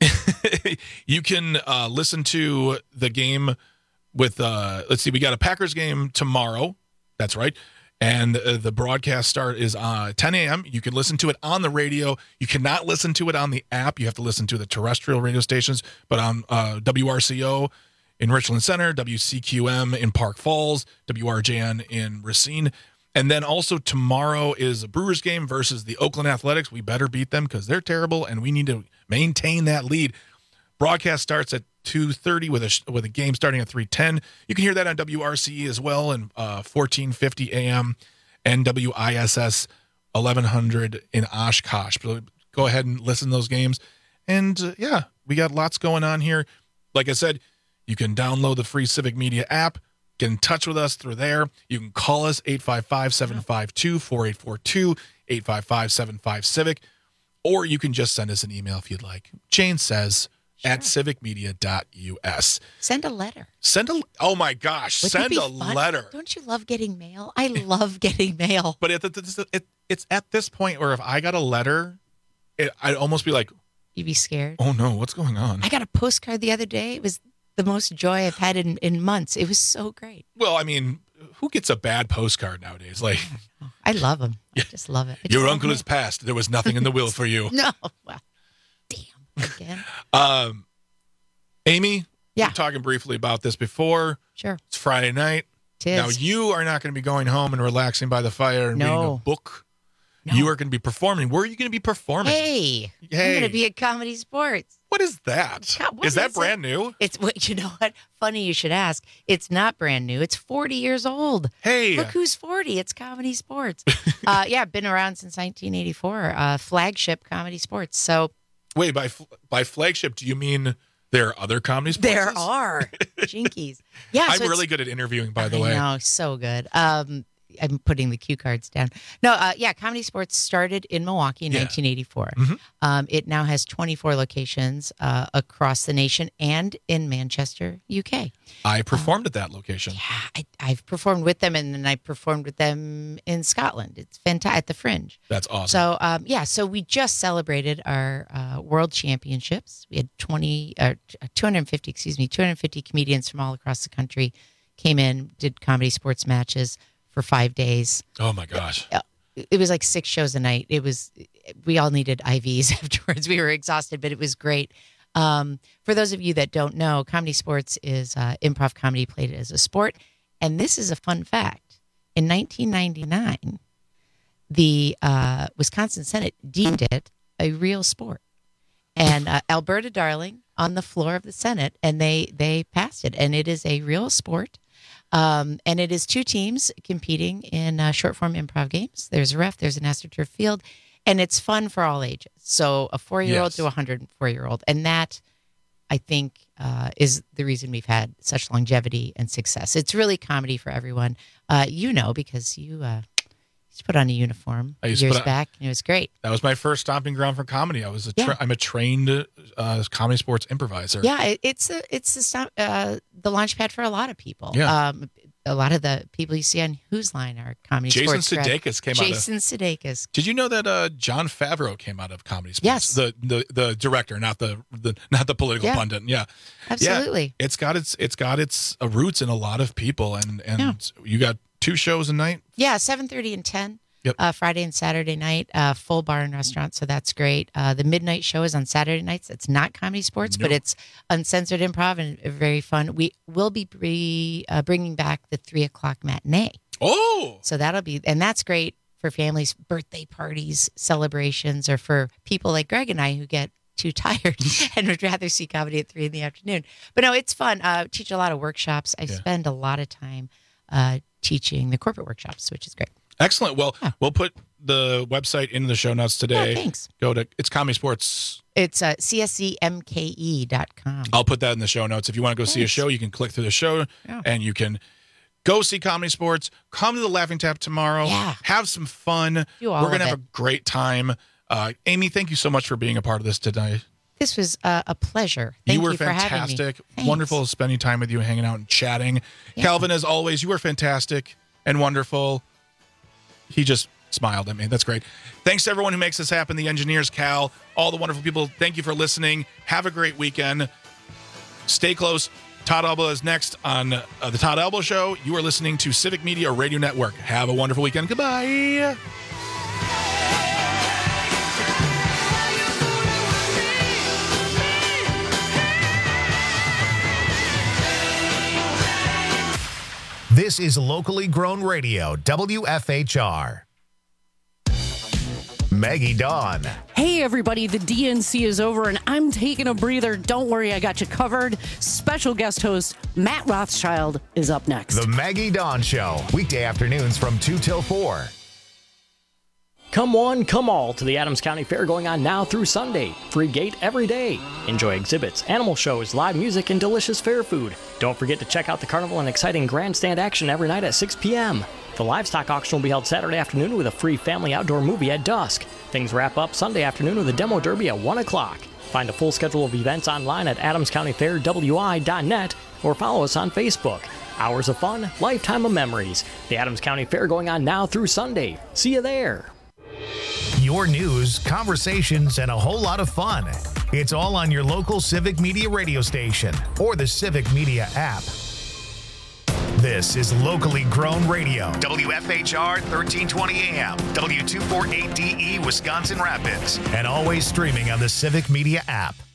[SPEAKER 18] a game.
[SPEAKER 17] You can uh, listen to the game with, uh, let's see, we got a Packers game tomorrow. That's right. And uh, the broadcast start is uh, ten a.m. You can listen to it on the radio. You cannot listen to it on the app. You have to listen to the terrestrial radio stations, but on uh, W R C O in Richland Center, W C Q M in Park Falls, W R J N in Racine. And then also tomorrow is a Brewers game versus the Oakland Athletics. We better beat them because they're terrible, and we need to maintain that lead. Broadcast starts at two thirty with a with a game starting at three ten. You can hear that on W R C E as well and uh, fourteen fifty A M and W I S S eleven hundred in Oshkosh. But go ahead and listen to those games. And uh, yeah, we got lots going on here. Like I said, you can download the free Civic Media app get in touch with us through there. You can call us eight five five, seven five two, four eight four two, eight five five, seven five Civic, or you can just send us an email if you'd like. Jane says sure. at civic media dot U S.
[SPEAKER 18] Send a letter.
[SPEAKER 17] Send a oh my gosh,
[SPEAKER 18] Wouldn't
[SPEAKER 17] send a
[SPEAKER 18] fun?
[SPEAKER 17] letter.
[SPEAKER 18] Don't you love getting mail? I love getting mail.
[SPEAKER 17] But it, it, it, it's at this point where if I got a letter, it, I'd almost be like,
[SPEAKER 18] you'd be scared.
[SPEAKER 17] Oh no, what's going on?
[SPEAKER 18] I got a postcard the other day. It was the most joy I've had in, in months. It was so great.
[SPEAKER 17] Well, I mean, who gets a bad postcard nowadays? Like,
[SPEAKER 18] I love them. I just love it. I
[SPEAKER 17] your
[SPEAKER 18] just
[SPEAKER 17] uncle
[SPEAKER 18] love
[SPEAKER 17] has passed. There was nothing in the will for you.
[SPEAKER 18] No. Well, damn. Again.
[SPEAKER 17] Um, Amy,
[SPEAKER 18] yeah.
[SPEAKER 17] we were talking briefly about this before.
[SPEAKER 18] Sure.
[SPEAKER 17] It's Friday night.
[SPEAKER 18] It is.
[SPEAKER 17] Now, you are not going to be going home and relaxing by the fire and
[SPEAKER 18] no.
[SPEAKER 17] reading a book.
[SPEAKER 18] No.
[SPEAKER 17] You are going to be performing. Where are you going to be performing?
[SPEAKER 18] Hey,
[SPEAKER 17] hey.
[SPEAKER 18] I'm going to be at Comedy Sports.
[SPEAKER 17] What is that?
[SPEAKER 18] God, what
[SPEAKER 17] is that
[SPEAKER 18] is
[SPEAKER 17] brand
[SPEAKER 18] it?
[SPEAKER 17] new?
[SPEAKER 18] It's what you know. What funny you should ask. It's not brand new. It's forty years old.
[SPEAKER 17] Hey,
[SPEAKER 18] look who's forty. It's Comedy Sports. uh, yeah, been around since nineteen eighty-four. Uh, flagship Comedy Sports. So
[SPEAKER 17] wait, by by flagship, do you mean there are other comedy sports?
[SPEAKER 18] There are jinkies. Yeah,
[SPEAKER 17] I'm
[SPEAKER 18] so
[SPEAKER 17] really good at interviewing. By the
[SPEAKER 18] I
[SPEAKER 17] way,
[SPEAKER 18] know, so good. Um, I'm putting the cue cards down. No, uh, yeah, Comedy Sports started in Milwaukee in
[SPEAKER 17] Yeah.
[SPEAKER 18] nineteen eighty-four.
[SPEAKER 17] Mm-hmm.
[SPEAKER 18] Um, it now has twenty-four locations uh, across the nation and in Manchester, U K.
[SPEAKER 17] I performed uh, at that location.
[SPEAKER 18] Yeah, I, I've performed with them, and then I performed with them in Scotland. It's fantastic at the Fringe.
[SPEAKER 17] That's awesome.
[SPEAKER 18] So, um, yeah, so we just celebrated our uh, World Championships. We had twenty, uh, two hundred fifty, excuse me, two hundred fifty comedians from all across the country came in, did Comedy Sports matches for five days.
[SPEAKER 17] Oh my gosh.
[SPEAKER 18] It was like six shows a night. It was, we all needed I Vs afterwards. We were exhausted, but it was great. Um, for those of you that don't know, Comedy Sports is uh, improv comedy played as a sport. And this is a fun fact. In nineteen ninety-nine, the uh, Wisconsin Senate deemed it a real sport. And uh, Alberta Darling on the floor of the Senate, and they, they passed it. And it is a real sport. Um, and it is two teams competing in uh, short form improv games. There's a ref, there's an AstroTurf field, and it's fun for all ages. So a four-year-old
[SPEAKER 17] Yes.
[SPEAKER 18] to a one hundred four-year-old. And that, I think, uh, is the reason we've had such longevity and success. It's really comedy for everyone. Uh, you know, because you uh, used to put on a uniform
[SPEAKER 17] I used to
[SPEAKER 18] years
[SPEAKER 17] put on-
[SPEAKER 18] back, and it was great.
[SPEAKER 17] That was my first stomping ground for comedy. I was a tra-
[SPEAKER 18] Yeah.
[SPEAKER 17] I'm a trained uh, comedy sports improviser.
[SPEAKER 18] Yeah, it, it's a, it's the stop, uh, the launch pad for a lot of people.
[SPEAKER 17] Yeah.
[SPEAKER 18] Um, a lot of the people you see on Whose Line are comedy
[SPEAKER 17] Jason
[SPEAKER 18] sports grad.
[SPEAKER 17] Sudeikis came out of-
[SPEAKER 18] Jason Sudeikis.
[SPEAKER 17] Did you know that uh, John Favreau came out of comedy sports?
[SPEAKER 18] Yes.
[SPEAKER 17] The the the director, not the, the not the political
[SPEAKER 18] Yeah.
[SPEAKER 17] pundit. Yeah.
[SPEAKER 18] Absolutely.
[SPEAKER 17] Yeah, it's got its it's got its uh, roots in a lot of people, and and
[SPEAKER 18] Yeah.
[SPEAKER 17] you got two shows a night.
[SPEAKER 18] Yeah, seven thirty and ten.
[SPEAKER 17] Yep.
[SPEAKER 18] Uh, Friday and Saturday night, uh, full bar and restaurant, so that's great. Uh, the midnight show is on Saturday nights. It's not comedy sports, but
[SPEAKER 17] No.
[SPEAKER 18] it's uncensored improv and very fun. We will be bre- uh, bringing back the three o'clock matinee.
[SPEAKER 17] Oh,
[SPEAKER 18] So that'll be, and that's great for families, birthday parties, celebrations, or for people like Greg and I who get too tired and would rather see comedy at three in the afternoon. But no, it's fun. Uh, teach a lot of workshops. I
[SPEAKER 17] Yeah.
[SPEAKER 18] spend a lot of time uh, teaching the corporate workshops, which is great.
[SPEAKER 17] excellent. Well, we'll put the website in the show notes today.
[SPEAKER 18] Oh, thanks.
[SPEAKER 17] Go to it's Comedy Sports.
[SPEAKER 18] It's uh, C S C M K E dot com.
[SPEAKER 17] I'll put that in the show notes. If you want to go see a show, you can click through the show
[SPEAKER 18] Yeah.
[SPEAKER 17] and you can go see Comedy Sports. Come to the Laughing Tap tomorrow.
[SPEAKER 18] Yeah.
[SPEAKER 17] Have some fun.
[SPEAKER 18] Do all
[SPEAKER 17] We're gonna
[SPEAKER 18] of
[SPEAKER 17] have
[SPEAKER 18] it.
[SPEAKER 17] a great time. Uh, Amy, thank you so much for being a part of this today.
[SPEAKER 18] This was uh, a pleasure. Thank
[SPEAKER 17] you were
[SPEAKER 18] for having me.
[SPEAKER 17] fantastic.
[SPEAKER 18] Thanks.
[SPEAKER 17] Wonderful spending time with you, hanging out and chatting.
[SPEAKER 18] Yeah.
[SPEAKER 17] Calvin, as always, you were fantastic and wonderful. He just smiled at me. That's great. Thanks to everyone who makes this happen. The engineers, Cal, all the wonderful people. Thank you for listening. Have a great weekend. Stay close. Todd Elbow is next on uh, the Todd Elbow Show. You are listening to Civic Media Radio Network. Have a wonderful weekend. Goodbye.
[SPEAKER 1] This is locally grown radio, W F H R. Maggie Dawn.
[SPEAKER 3] Hey everybody, the D N C is over and I'm taking a breather. Don't worry, I got you covered. Special guest host Matt Rothschild is up next.
[SPEAKER 1] The Maggie Dawn Show, weekday afternoons from two till four.
[SPEAKER 2] Come one, come all to the Adams County Fair going on now through Sunday. Free gate every day. Enjoy exhibits, animal shows, live music, and delicious fair food. Don't forget to check out the carnival and exciting grandstand action every night at six p.m. The livestock auction will be held Saturday afternoon with a free family outdoor movie at dusk. Things wrap up Sunday afternoon with a demo derby at one o'clock. Find a full schedule of events online at adams county fair w i dot net or follow us on Facebook. Hours of fun, lifetime of memories. The Adams County Fair going on now through Sunday. See you there.
[SPEAKER 1] Your news, conversations, and a whole lot of fun. It's all on your local Civic Media radio station or the Civic Media app. This is locally grown radio. W F H R thirteen twenty A M, W two forty-eight D E, Wisconsin Rapids, and always streaming on the Civic Media app.